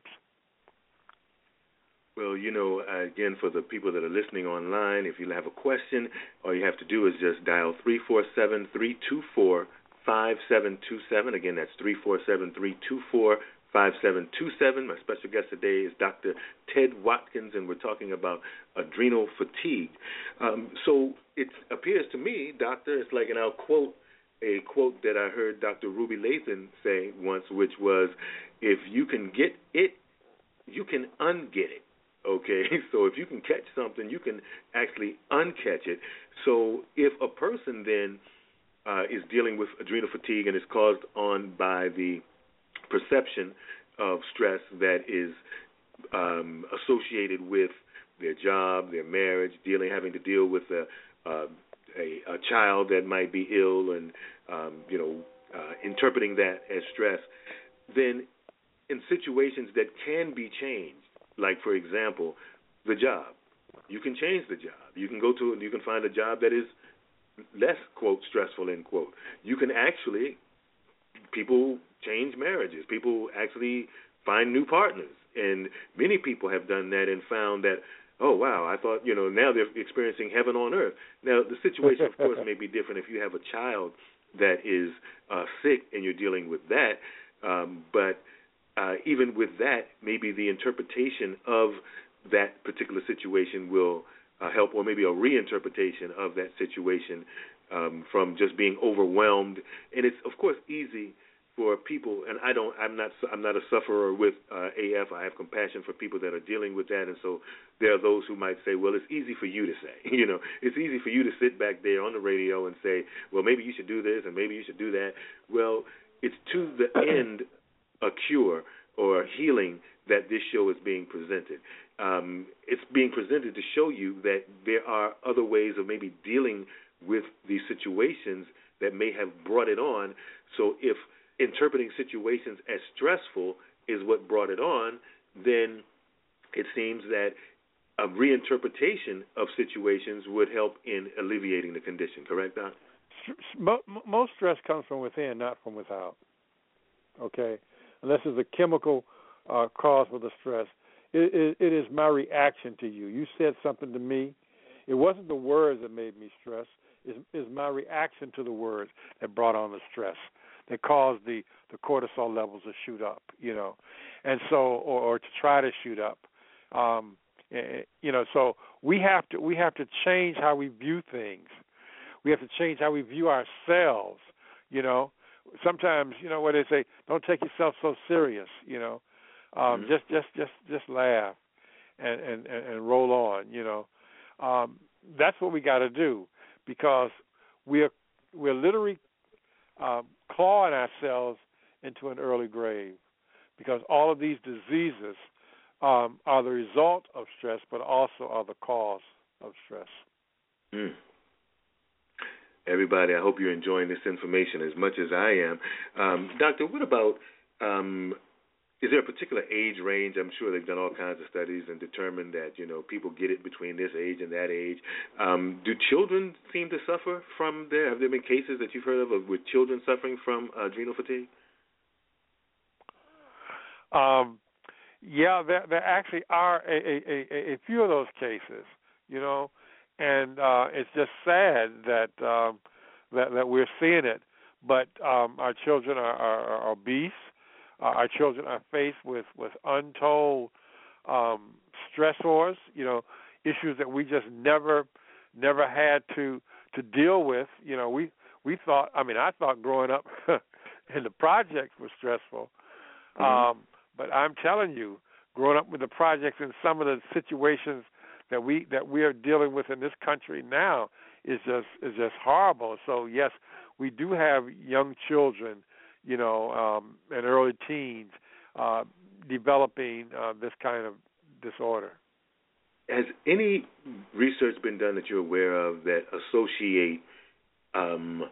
Well, you know, uh, again, for the people that are listening online, if you have a question, all you have to do is just dial three four seven, three two four, five seven two seven. Again, that's three four seven, three two four, five seven two seven. My special guest today is Doctor Ted Watkins, and we're talking about adrenal fatigue. Um, so it appears to me, Doctor, it's like, and I'll quote a quote that I heard Doctor Ruby Lathan say once, which was, if you can get it, you can unget it. Okay, so if you can catch something, you can actually uncatch it. So if a person then uh, is dealing with adrenal fatigue and is caused on by the perception of stress that is um, associated with their job, their marriage, dealing, having to deal with a, uh, a, a child that might be ill, and um, you know, uh, interpreting that as stress, then in situations that can be changed. Like, for example, the job. You can change the job. You can go to, you can find a job that is less, quote, stressful, end quote. You can actually, people change marriages. People actually find new partners. And many people have done that and found that, oh, wow, I thought, you know, now they're experiencing heaven on earth. Now, the situation, of course, may be different if you have a child that is uh, sick and you're dealing with that. Um, but Uh, even with that, maybe the interpretation of that particular situation will uh, help, or maybe a reinterpretation of that situation um, from just being overwhelmed. And it's, of course, easy for people. And I don't, I'm not, I'm not a sufferer with uh, A F. I have compassion for people that are dealing with that. And so there are those who might say, well, it's easy for you to say. You know, it's easy for you to sit back there on the radio and say, well, maybe you should do this and maybe you should do that. Well, it's to the end a cure or healing that this show is being presented. Um, it's being presented to show you that there are other ways of maybe dealing with these situations that may have brought it on. So if interpreting situations as stressful is what brought it on, then it seems that a reinterpretation of situations would help in alleviating the condition. Correct, Doc? Most stress comes from within, not from without. Okay? Unless there's a chemical uh, cause for the stress. It, it, it is my reaction to you. You said something to me. It wasn't the words that made me stress. It's, it's my reaction to the words that brought on the stress, that caused the, the cortisol levels to shoot up, you know, and so, or, or to try to shoot up. Um, you know, so we have to we have to change how we view things. We have to change how we view ourselves, you know. Sometimes, you know, what they say, don't take yourself so serious, you know. Um, mm-hmm. Just, just, just, just laugh and, and, and roll on. You know, um, that's what we got to do, because we're we're literally um, clawing ourselves into an early grave, because all of these diseases um, are the result of stress, but also are the cause of stress. Mm. Everybody, I hope you're enjoying this information as much as I am. Um, Doctor, what about um, is there a particular age range? I'm sure they've done all kinds of studies and determined that, you know, people get it between this age and that age. Um, do children seem to suffer from there? Have there been cases that you've heard of, of with children suffering from uh, adrenal fatigue? Um, yeah, there, there actually are a, a, a, a few of those cases, you know, and uh, it's just sad that, um, that that we're seeing it. But um, our children are, are, are obese. Uh, our children are faced with, with untold um, stressors, you know, issues that we just never never had to to deal with. You know, we, we thought, I mean, I thought growing up in the projects was stressful. Mm-hmm. Um, but I'm telling you, growing up with the projects and some of the situations that we that we are dealing with in this country now is just is just horrible. So yes, we do have young children, you know, um, and early teens uh, developing uh, this kind of disorder. Has any research been done that you're aware of that associate um,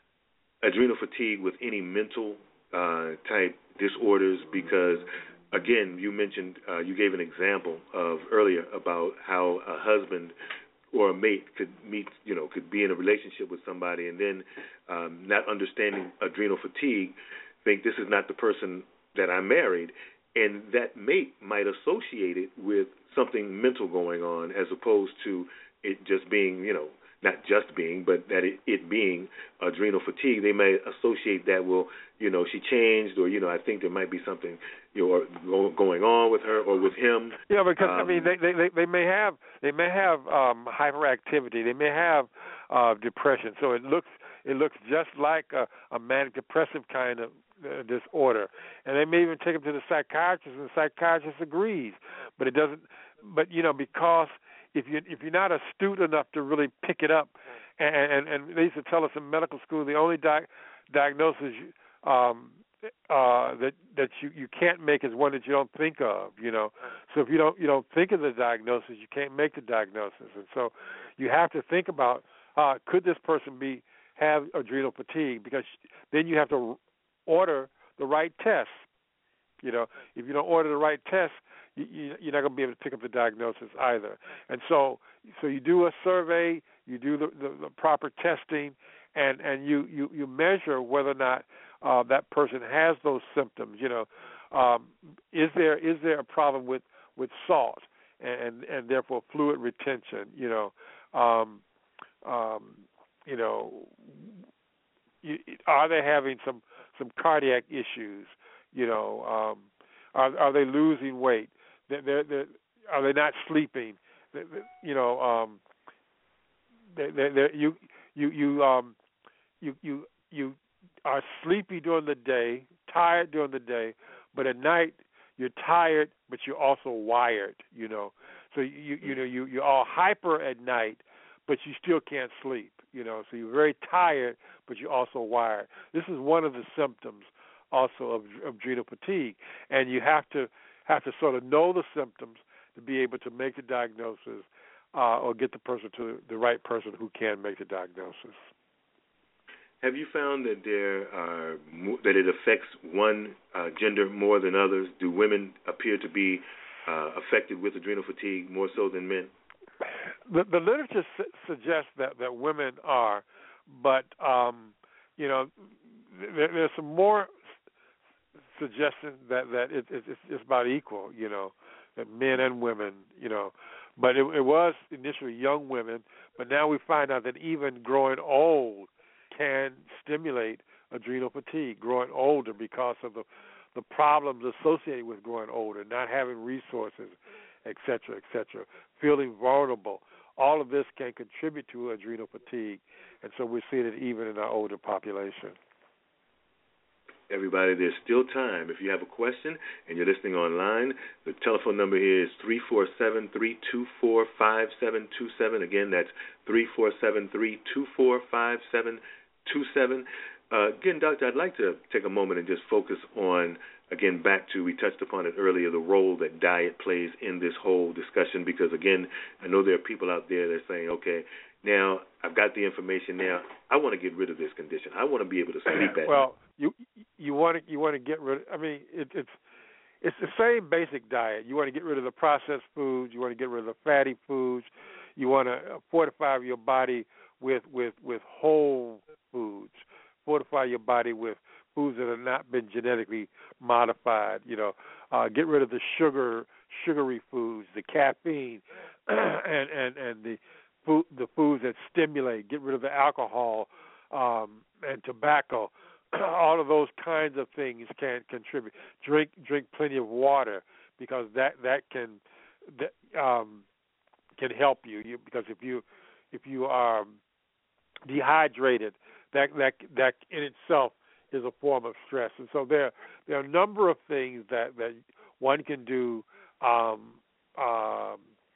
adrenal fatigue with any mental uh, type disorders? Because, again, you mentioned, uh, you gave an example of earlier about how a husband or a mate could meet, you know, could be in a relationship with somebody and then um, not understanding adrenal fatigue, think this is not the person that I married, and that mate might associate it with something mental going on as opposed to it just being, you know, not just being, but that it, it being adrenal fatigue. They may associate that, well, you know, she changed, or, you know, I think there might be something, you know, going on with her or with him. Yeah, because um, I mean, they, they they may have they may have um, hyperactivity. They may have uh, depression. So it looks it looks just like a, a manic depressive kind of uh, disorder, and they may even take them to the psychiatrist, and the psychiatrist agrees. But it doesn't. But you know, because if you if you're not astute enough to really pick it up, and and, and they used to tell us in medical school the only di- diagnosis um, uh, that that you, you can't make is one that you don't think of. You know, so if you don't you don't think of the diagnosis, you can't make the diagnosis, and so you have to think about uh, could this person be have adrenal fatigue, because then you have to order the right test. You know, if you don't order the right test, you, you, you're not going to be able to pick up the diagnosis either. And so, so you do a survey, you do the, the, the proper testing, and, and you, you, you measure whether or not uh, that person has those symptoms. You know, um, is there is there a problem with, with salt and and therefore fluid retention? You know, um, um, you know, you, are they having some some cardiac issues? You know, um, are are they losing weight? They're, they're, they're, are they not sleeping? They're, they're, you know, um, they're, they're, you you you um, you you you are sleepy during the day, tired during the day, but at night you're tired, but you're also wired. You know, so you you know you you're all hyper at night, but you still can't sleep. You know, so you're very tired, but you're also wired. This is one of the symptoms also of, of adrenal fatigue, and you have to have to sort of know the symptoms to be able to make the diagnosis uh, or get the person to the right person who can make the diagnosis. Have you found that there are that it affects one uh, gender more than others? Do women appear to be uh, affected with adrenal fatigue more so than men? The, the literature su- suggests that, that women are, but um, you know, there, there's some more suggestions that that it, it, it's, it's about equal. You know, that men and women. You know, but it, it was initially young women, but now we find out that even growing old can stimulate adrenal fatigue, growing older, because of the the problems associated with growing older, not having resources, et cetera, et cetera, feeling vulnerable. All of this can contribute to adrenal fatigue, and so we're seeing it even in our older population. Everybody, there's still time. If you have a question and you're listening online, the telephone number here is three four seven, three two four, five seven two seven. Again, that's three four seven, three two four, five seven two seven. Uh, again, Doctor, I'd like to take a moment and just focus on, again, back to, we touched upon it earlier, the role that diet plays in this whole discussion, because, again, I know there are people out there that are saying, okay, now I've got the information now, I want to get rid of this condition. I want to be able to sleep at Well, you you want to you want to get rid of, I mean, it, it's it's the same basic diet. You want to get rid of the processed foods, you want to get rid of the fatty foods, you want to fortify your body with with with whole foods. Fortify your body with foods that have not been genetically modified. You know, uh, get rid of the sugar, sugary foods, the caffeine, and and and the food, the foods that stimulate. Get rid of the alcohol um, and tobacco. All of those kinds of things can contribute. Drink drink plenty of water, because that that can that, um, can help you. you. Because if you if you are dehydrated, that that that in itself is a form of stress. And so there there are a number of things that, that one can do um, um,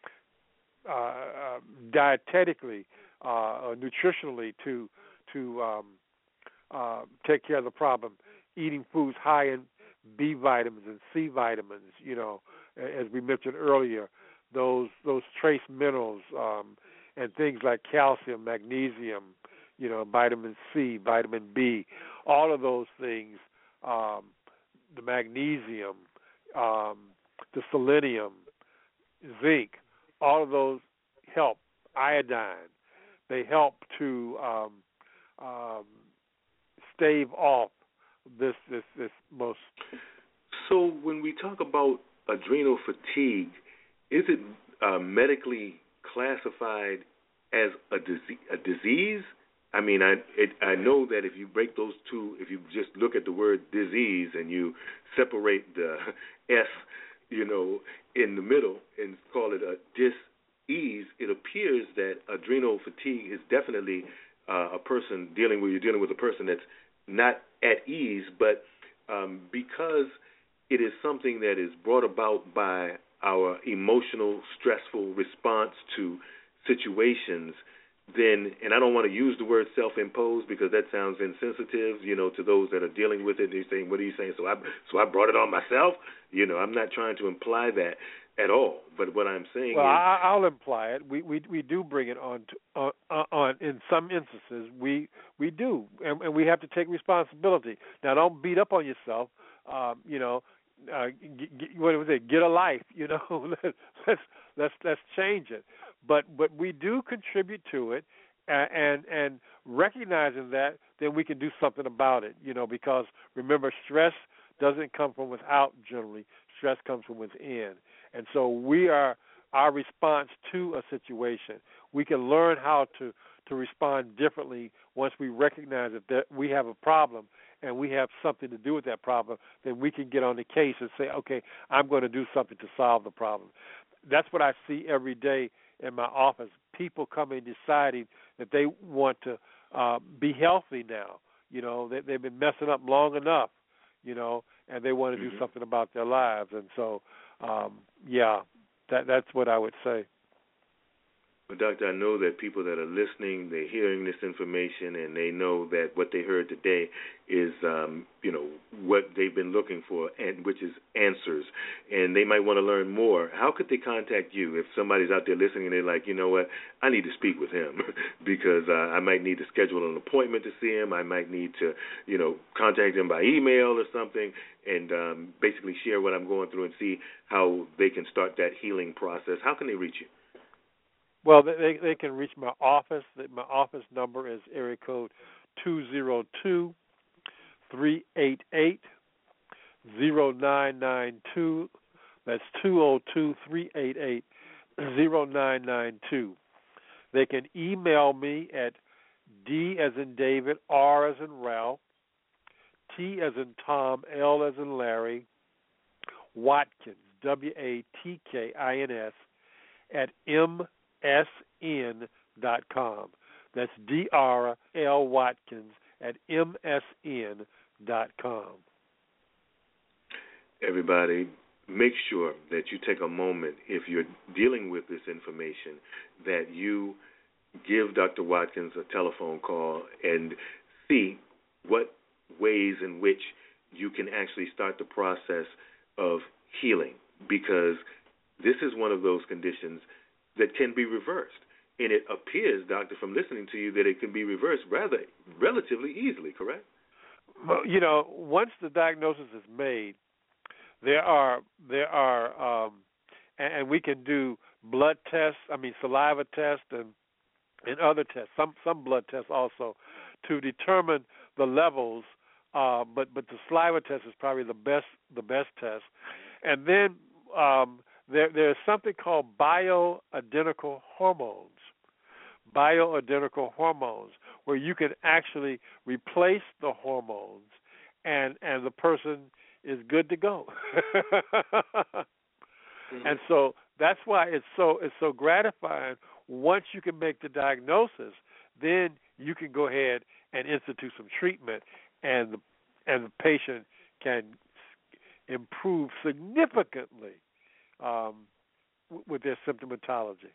uh, uh, dietetically uh, or nutritionally to to um, uh, take care of the problem. Eating foods high in B vitamins and C vitamins, you know, as we mentioned earlier, those those trace minerals um, and things like calcium, magnesium, you know, vitamin C, vitamin B, all of those things, um, the magnesium, um, the selenium, zinc, all of those help. Iodine, they help to um, um, stave off this this this most. So when we talk about adrenal fatigue, is it uh, medically classified as a disease? A disease? I mean, I it, I know that if you break those two, if you just look at the word disease and you separate the S, you know, in the middle and call it a dis-ease, it appears that adrenal fatigue is definitely uh, a person dealing with, you're dealing with a person that's not at ease, but um, because it is something that is brought about by our emotional, stressful response to situations, then, and I don't want to use the word self-imposed because that sounds insensitive, you know, to those that are dealing with it. They're saying, what are you saying? So I, so I brought it on myself? You know, I'm not trying to imply that at all. But what I'm saying well, is... Well, I'll imply it. We we we do bring it on, to, uh, on in some instances. We we do, and, and we have to take responsibility. Now, don't beat up on yourself. Um, you know, uh, get, get, what was it? Get a life. You know, let's let's let's change it. But but we do contribute to it, and and recognizing that, then we can do something about it. You know, because remember, stress doesn't come from without. Generally, stress comes from within, and so we are our response to a situation. We can learn how to to respond differently once we recognize that there, we have a problem and we have something to do with that problem. Then we can get on the case and say, okay, I'm going to do something to solve the problem. That's what I see every day in my office. People coming deciding that they want to uh, be healthy now. You know, they, they've been messing up long enough, you know, and they want to do mm-hmm. something about their lives. And so, um, yeah, that that's what I would say. Well, Doctor, I know that people that are listening, they're hearing this information, and they know that what they heard today is, um, you know, what they've been looking for, and which is answers. And they might want to learn more. How could they contact you if somebody's out there listening and they're like, you know what, I need to speak with him because uh, I might need to schedule an appointment to see him. I might need to, you know, contact him by email or something, and um, basically share what I'm going through and see how they can start that healing process. How can they reach you? Well, they they can reach my office. My office number is area code two zero two, three eight eight, zero nine nine two. That's two zero two, three eight eight, zero nine nine two. They can email me at D as in David, R as in Ralph, T as in Tom, L as in Larry, Watkins, W A T K I N S, at M S N dot com. That's D R L Watkins at M S N dot com. Everybody, make sure that you take a moment, if you're dealing with this information, that you give Doctor Watkins a telephone call and see what ways in which you can actually start the process of healing, because this is one of those conditions that can be reversed. And it appears, doctor, from listening to you, that it can be reversed rather relatively easily, correct? Well, you know, once the diagnosis is made, there are there are um, and, and we can do blood tests, I mean saliva tests and and other tests, some some blood tests also, to determine the levels. Uh, but but the saliva test is probably the best the best test. And then um, there there's something called bioidentical hormones. Bioidentical hormones, where you can actually replace the hormones, and and the person is good to go. mm-hmm. And so that's why it's so it's so gratifying. Once you can make the diagnosis, then you can go ahead and institute some treatment, and the and the patient can improve significantly um, with their symptomatology.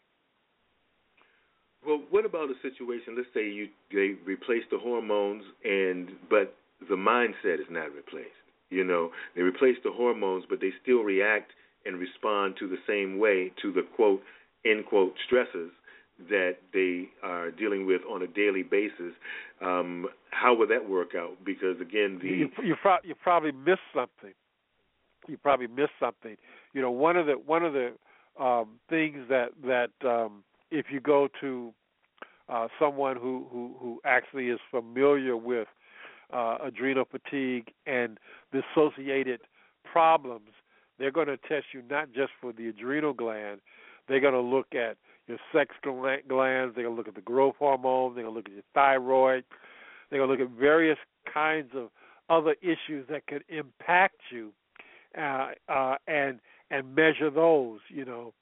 Well, what about a situation? Let's say you they replace the hormones, and but the mindset is not replaced. You know, they replace the hormones, but they still react and respond to the same way to the quote end quote stresses that they are dealing with on a daily basis. Um, how would that work out? Because again, the you you, pro- you probably missed something. You probably missed something. You know, one of the one of the um, things that that um, if you go to uh, someone who, who, who actually is familiar with uh, adrenal fatigue and the associated problems, they're going to test you not just for the adrenal gland. They're going to look at your sex glands. They're going to look at the growth hormone. They're going to look at your thyroid. They're going to look at various kinds of other issues that could impact you, uh, uh, and and measure those. You know,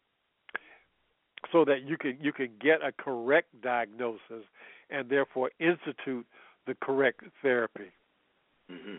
so that you can you can get a correct diagnosis and therefore institute the correct therapy. Mm-hmm.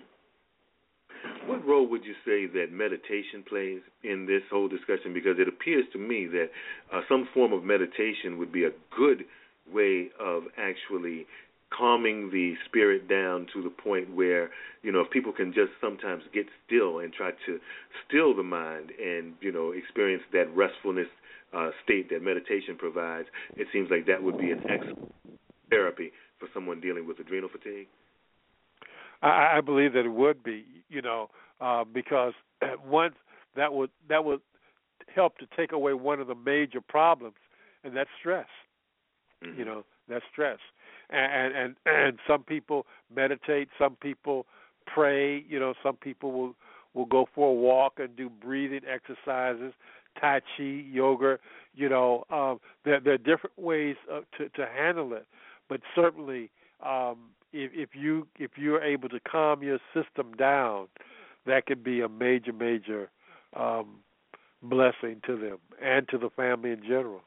What role would you say that meditation plays in this whole discussion? Because it appears to me that uh, some form of meditation would be a good way of actually calming the spirit down to the point where, you know, if people can just sometimes get still and try to still the mind and, you know, experience that restfulness uh, state that meditation provides, it seems like that would be an excellent therapy for someone dealing with adrenal fatigue. I, I believe that it would be, you know, uh, because once that would that would help to take away one of the major problems, and that's stress. Mm-hmm. You know, that's stress. And, and and some people meditate, some people pray, you know, some people will, will go for a walk and do breathing exercises, Tai Chi, yoga, you know, um, there, there are different ways uh, to, to handle it. But certainly, um, if, if you if you're able to calm your system down, that could be a major, major um, blessing to them and to the family in general.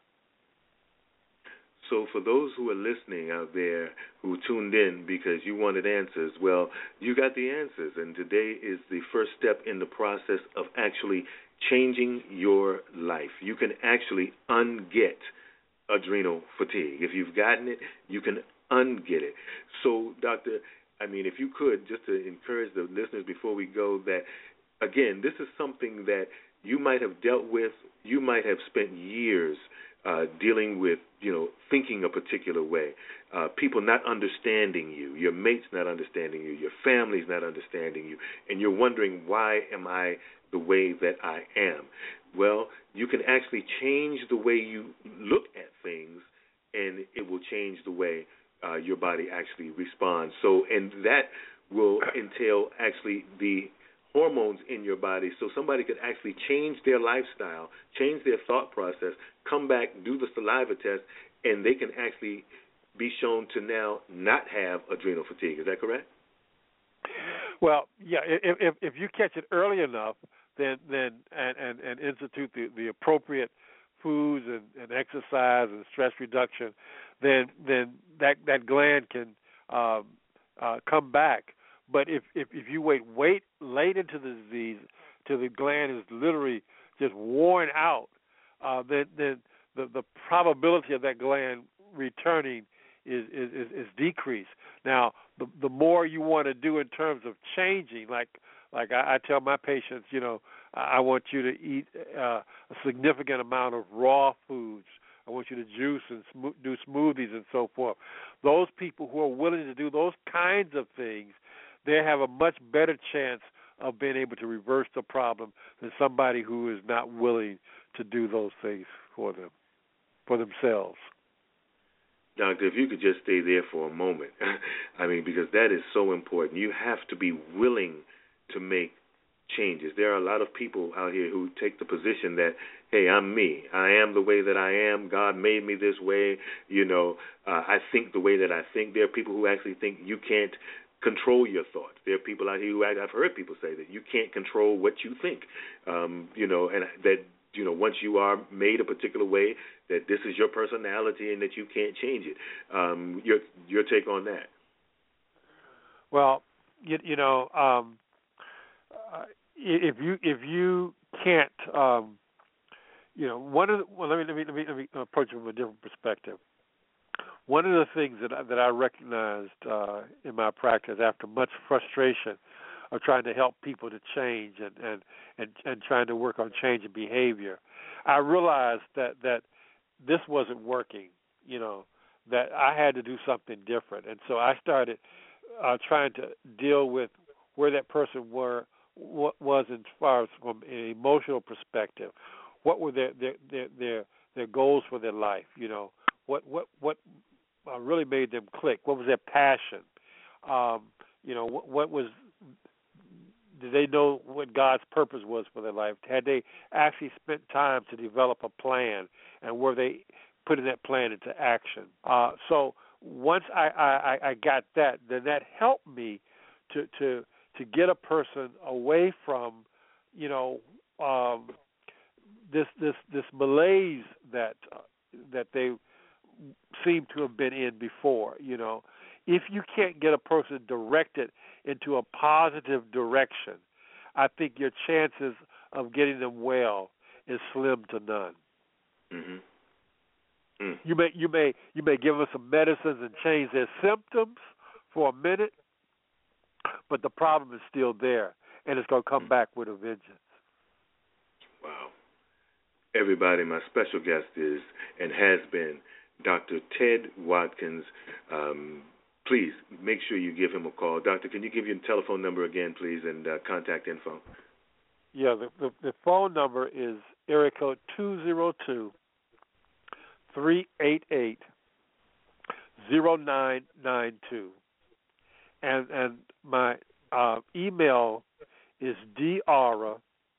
So for those who are listening out there who tuned in because you wanted answers, well, you got the answers. And today is the first step in the process of actually changing your life. You can actually unget adrenal fatigue. If you've gotten it, you can unget it. So, Doctor, I mean, if you could, just to encourage the listeners before we go, that, again, this is something that you might have dealt with, you might have spent years uh, dealing with, you know, thinking a particular way, uh, people not understanding you, your mates not understanding you, your family's not understanding you, and you're wondering, why am I the way that I am? Well, you can actually change the way you look at things, and it will change the way uh, your body actually responds. So, and that will entail actually the hormones in your body, so somebody could actually change their lifestyle, change their thought process, come back, do the saliva test, and they can actually be shown to now not have adrenal fatigue. Is that correct? Well, yeah. If if, if you catch it early enough, then then and and, and institute the, the appropriate foods and, and exercise and stress reduction, then then that that gland can um, uh, come back. But if, if, if you wait wait late into the disease till the gland is literally just worn out, uh, then then the, the probability of that gland returning is, is, is decreased. Now, the the more you want to do in terms of changing, like like I, I tell my patients, you know, I want you to eat uh, a significant amount of raw foods. I want you to juice and sm- do smoothies and so forth. Those people who are willing to do those kinds of things, they have a much better chance of being able to reverse the problem than somebody who is not willing to do those things for them, for themselves. Doctor, if you could just stay there for a moment. I mean, because that is so important. You have to be willing to make changes. There are a lot of people out here who take the position that, hey, I'm me. I am the way that I am. God made me this way. You know, uh, I think the way that I think. There are people who actually think you can't control your thoughts. There are people out here who I've heard people say that you can't control what you think. Um, you know, and that, you know, once you are made a particular way, that this is your personality and that you can't change it. Um, your your take on that? Well, you, you know, um, uh, if you if you can't, um, you know, one of the, well, let me let me let me, let me approach it from a different perspective. One of the things that I, that I recognized uh, in my practice after much frustration of trying to help people to change and, and, and, and trying to work on changing behavior, I realized that, that this wasn't working, you know, that I had to do something different. And so I started uh, trying to deal with where that person were, what was as far as from an emotional perspective. What were their, their, their, their, their goals for their life, you know, what, what, what, Uh, really made them click? What was their passion? Um, you know, what, what was? Did they know what God's purpose was for their life? Had they actually spent time to develop a plan, and were they putting that plan into action? Uh, so once I, I, I got that, then that helped me to to to get a person away from, you know, um, this this this malaise that uh, that they seem to have been in before. You know, if you can't get a person directed into a positive direction, I think your chances of getting them well is slim to none. Mm-hmm. Mm. You may you may you may give them some medicines and change their symptoms for a minute, but the problem is still there, and it's going to come back with a vengeance. Wow. Everybody, my special guest is and has been Doctor Ted Watkins. Um, please make sure you give him a call. Doctor, can you give your telephone number again, please, and uh, contact info? Yeah, the, the, the phone number is area code two zero two, three eight eight, zero nine nine two. And and my uh, email is dr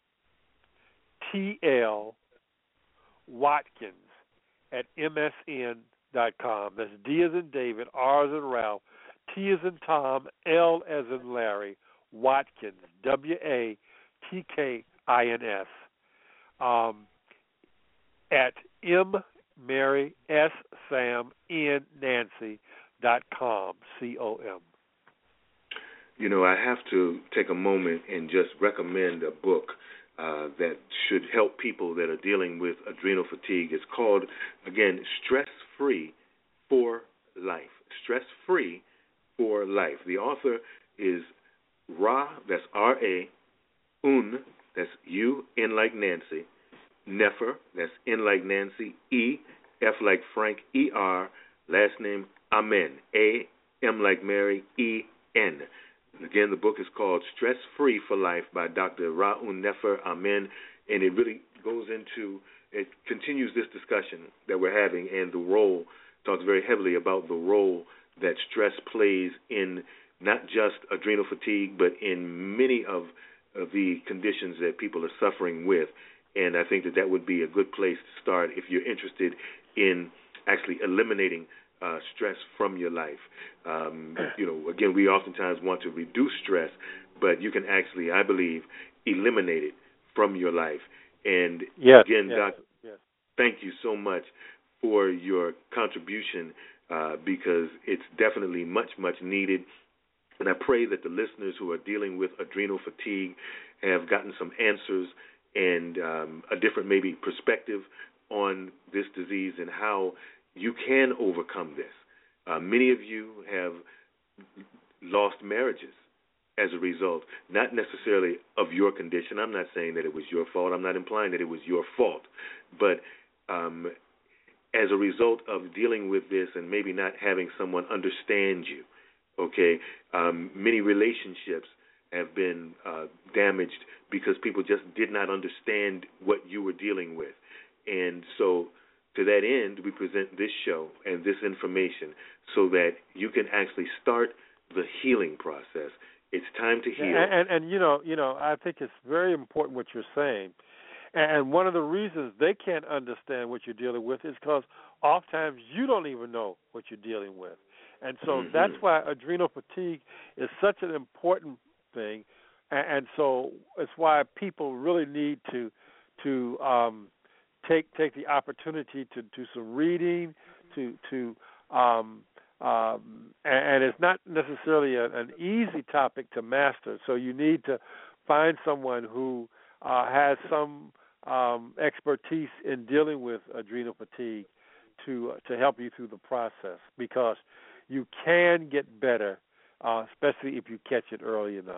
tl Watkins at m s n dot com. That's D as in David, R as in Ralph, T as in Tom, L as in Larry, Watkins, W A T K I N S, um, at M Mary S Sam N Nancy dot com, C O M. You know, I have to take a moment and just recommend a book uh, that should help people that are dealing with adrenal fatigue. It's called, again, Stress-Free for Life. Stress-Free for Life. The author is Ra, that's R A, Un, that's U, N like Nancy, Nefer, that's N like Nancy, E, F like Frank, E R, last name Amen, A, M like Mary, E, N. Again, the book is called Stress-Free for Life by Doctor Ra-Un Nefer Amen, and it really goes into, it continues this discussion that we're having, and the role, talks very heavily about the role that stress plays in not just adrenal fatigue, but in many of, of the conditions that people are suffering with. And I think that that would be a good place to start if you're interested in actually eliminating uh, stress from your life. Um, you know, again, we oftentimes want to reduce stress, but you can actually, I believe, eliminate it from your life. And yes, again, yes, Doc, yes. thank you so much for your contribution uh, because it's definitely much, much needed. And I pray that the listeners who are dealing with adrenal fatigue have gotten some answers and um, a different maybe perspective on this disease and how you can overcome this. Uh, many of you have lost marriages as a result, not necessarily of your condition. I'm not saying that it was your fault. I'm not implying that it was your fault. But um, as a result of dealing with this and maybe not having someone understand you, okay, um, many relationships have been uh, damaged because people just did not understand what you were dealing with. And so to that end, we present this show and this information so that you can actually start the healing process. It's time to heal. And, and, and you know, you know, I think it's very important what you're saying. And one of the reasons they can't understand what you're dealing with is because oftentimes you don't even know what you're dealing with. And so mm-hmm. that's why adrenal fatigue is such an important thing. And, and so it's why people really need to to um, take take the opportunity to do some reading, to to um, um, and, and it's not necessarily a, an easy topic to master. So you need to find someone who uh, has some um, expertise in dealing with adrenal fatigue to uh, to help you through the process, because you can get better, uh, especially if you catch it early enough.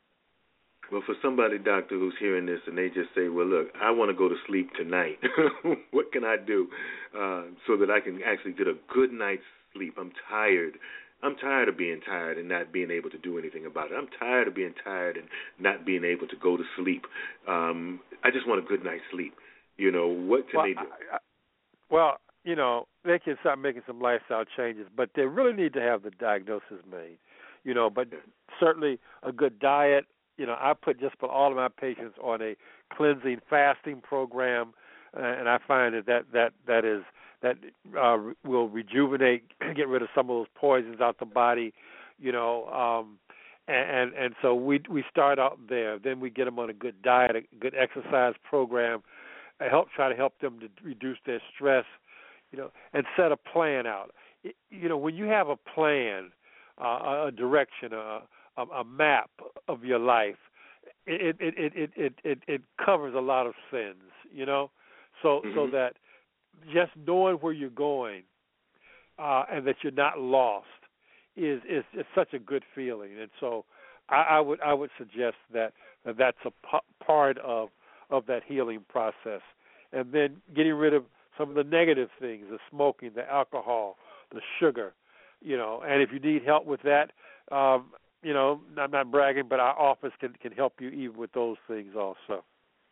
Well, for somebody, doctor, who's hearing this and they just say, well, look, I want to go to sleep tonight. What can I do uh, so that I can actually get a good night's sleep? I'm tired. I'm tired of being tired and not being able to do anything about it. I'm tired of being tired and not being able to go to sleep. Um, I just want a good night's sleep. You know, what can well, they do? I, I, well, you know, they can start making some lifestyle changes, but they really need to have the diagnosis made. You know, but yeah. certainly a good diet. You know, I put just put all of my patients on a cleansing fasting program, uh, and I find that that that, that is that uh, will rejuvenate, get rid of some of those poisons out the body. You know, um, and and so we we start out there. Then we get them on a good diet, a good exercise program, I help try to help them to reduce their stress. You know, and set a plan out. You know, when you have a plan, uh, a direction, a A, a map of your life, it it, it it it it it covers a lot of sins, you know, so mm-hmm. so that just knowing where you're going uh, and that you're not lost is is, is such a good feeling. And so I, I would I would suggest that, that that's a p- part of of that healing process, and then getting rid of some of the negative things, the smoking, the alcohol, the sugar, you know. And if you need help with that, um, you know, I'm not bragging, but our office can, can help you even with those things also.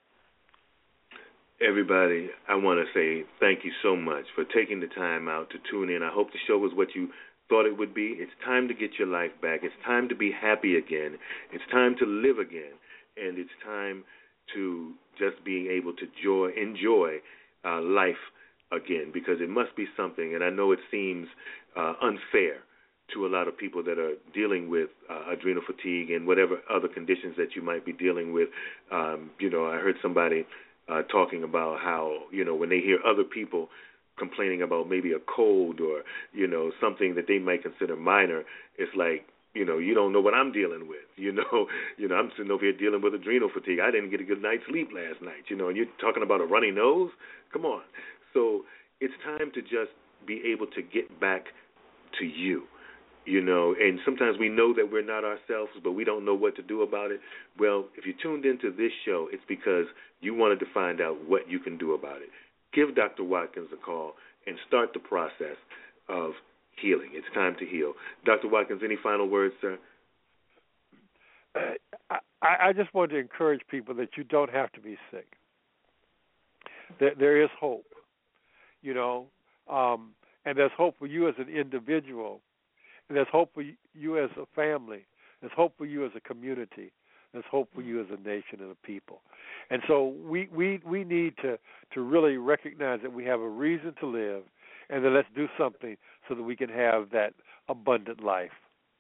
Everybody, I want to say thank you so much for taking the time out to tune in. I hope the show was what you thought it would be. It's time to get your life back. It's time to be happy again. It's time to live again. And it's time to just being able to joy, enjoy uh, life again, because it must be something. And I know it seems uh, unfair to a lot of people that are dealing with uh, adrenal fatigue and whatever other conditions that you might be dealing with. Um, you know, I heard somebody uh, talking about how, you know, when they hear other people complaining about maybe a cold or, you know, something that they might consider minor, it's like you know, you don't know what I'm dealing with. You know, you know, I'm sitting over here dealing with adrenal fatigue. I didn't get a good night's sleep last night. You know, and you're talking about a runny nose. Come on. So it's time to just be able to get back to you. You know, and sometimes we know that we're not ourselves, but we don't know what to do about it. Well, if you tuned into this show, it's because you wanted to find out what you can do about it. Give Doctor Watkins a call and start the process of healing. It's time to heal. Doctor Watkins, any final words, sir? I, I just want to encourage people that you don't have to be sick. There, there is hope, you know, um, and there's hope for you as an individual. And there's hope for you as a family. There's hope for you as a community. There's hope for you as a nation and a people. And so we, we, we need to, to really recognize that we have a reason to live, and then let's do something so that we can have that abundant life.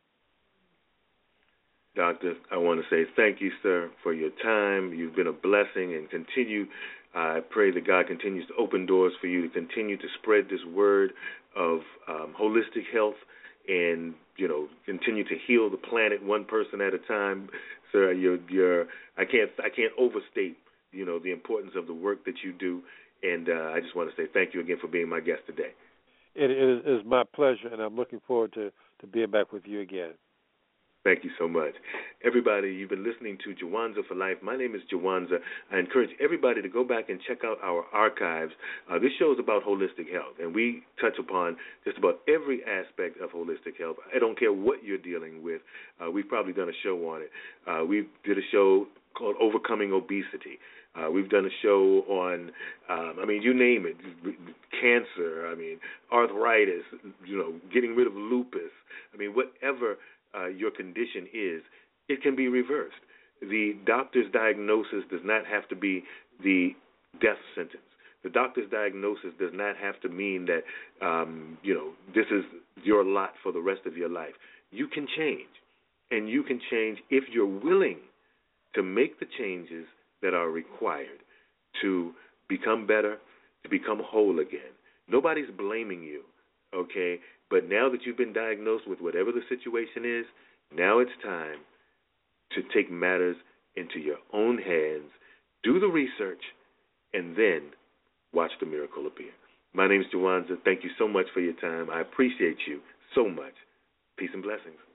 Doctor, I want to say thank you, sir, for your time. You've been a blessing, and continue. I pray that God continues to open doors for you to continue to spread this word of um, holistic health, and, you know, continue to heal the planet one person at a time. Sir, you're, you're, I can't I can't overstate, you know, the importance of the work that you do, and uh, I just want to say thank you again for being my guest today. It is, it is my pleasure, and I'm looking forward to, to being back with you again. Thank you so much. Everybody, you've been listening to Jawanza for Life. My name is Jawanza. I encourage everybody to go back and check out our archives. Uh, this show is about holistic health, and we touch upon just about every aspect of holistic health. I don't care what you're dealing with. Uh, we've probably done a show on it. Uh, we did a show called Overcoming Obesity. Uh, we've done a show on, um, I mean, you name it, cancer, I mean, arthritis, you know, getting rid of lupus. I mean, whatever Uh, your condition is, it can be reversed. The doctor's diagnosis does not have to be the death sentence. The doctor's diagnosis does not have to mean that, um, you know, this is your lot for the rest of your life. You can change, and you can change if you're willing to make the changes that are required to become better, to become whole again. Nobody's blaming you, okay? But now that you've been diagnosed with whatever the situation is, now it's time to take matters into your own hands, do the research, and then watch the miracle appear. My name is Jawanza. Thank you so much for your time. I appreciate you so much. Peace and blessings.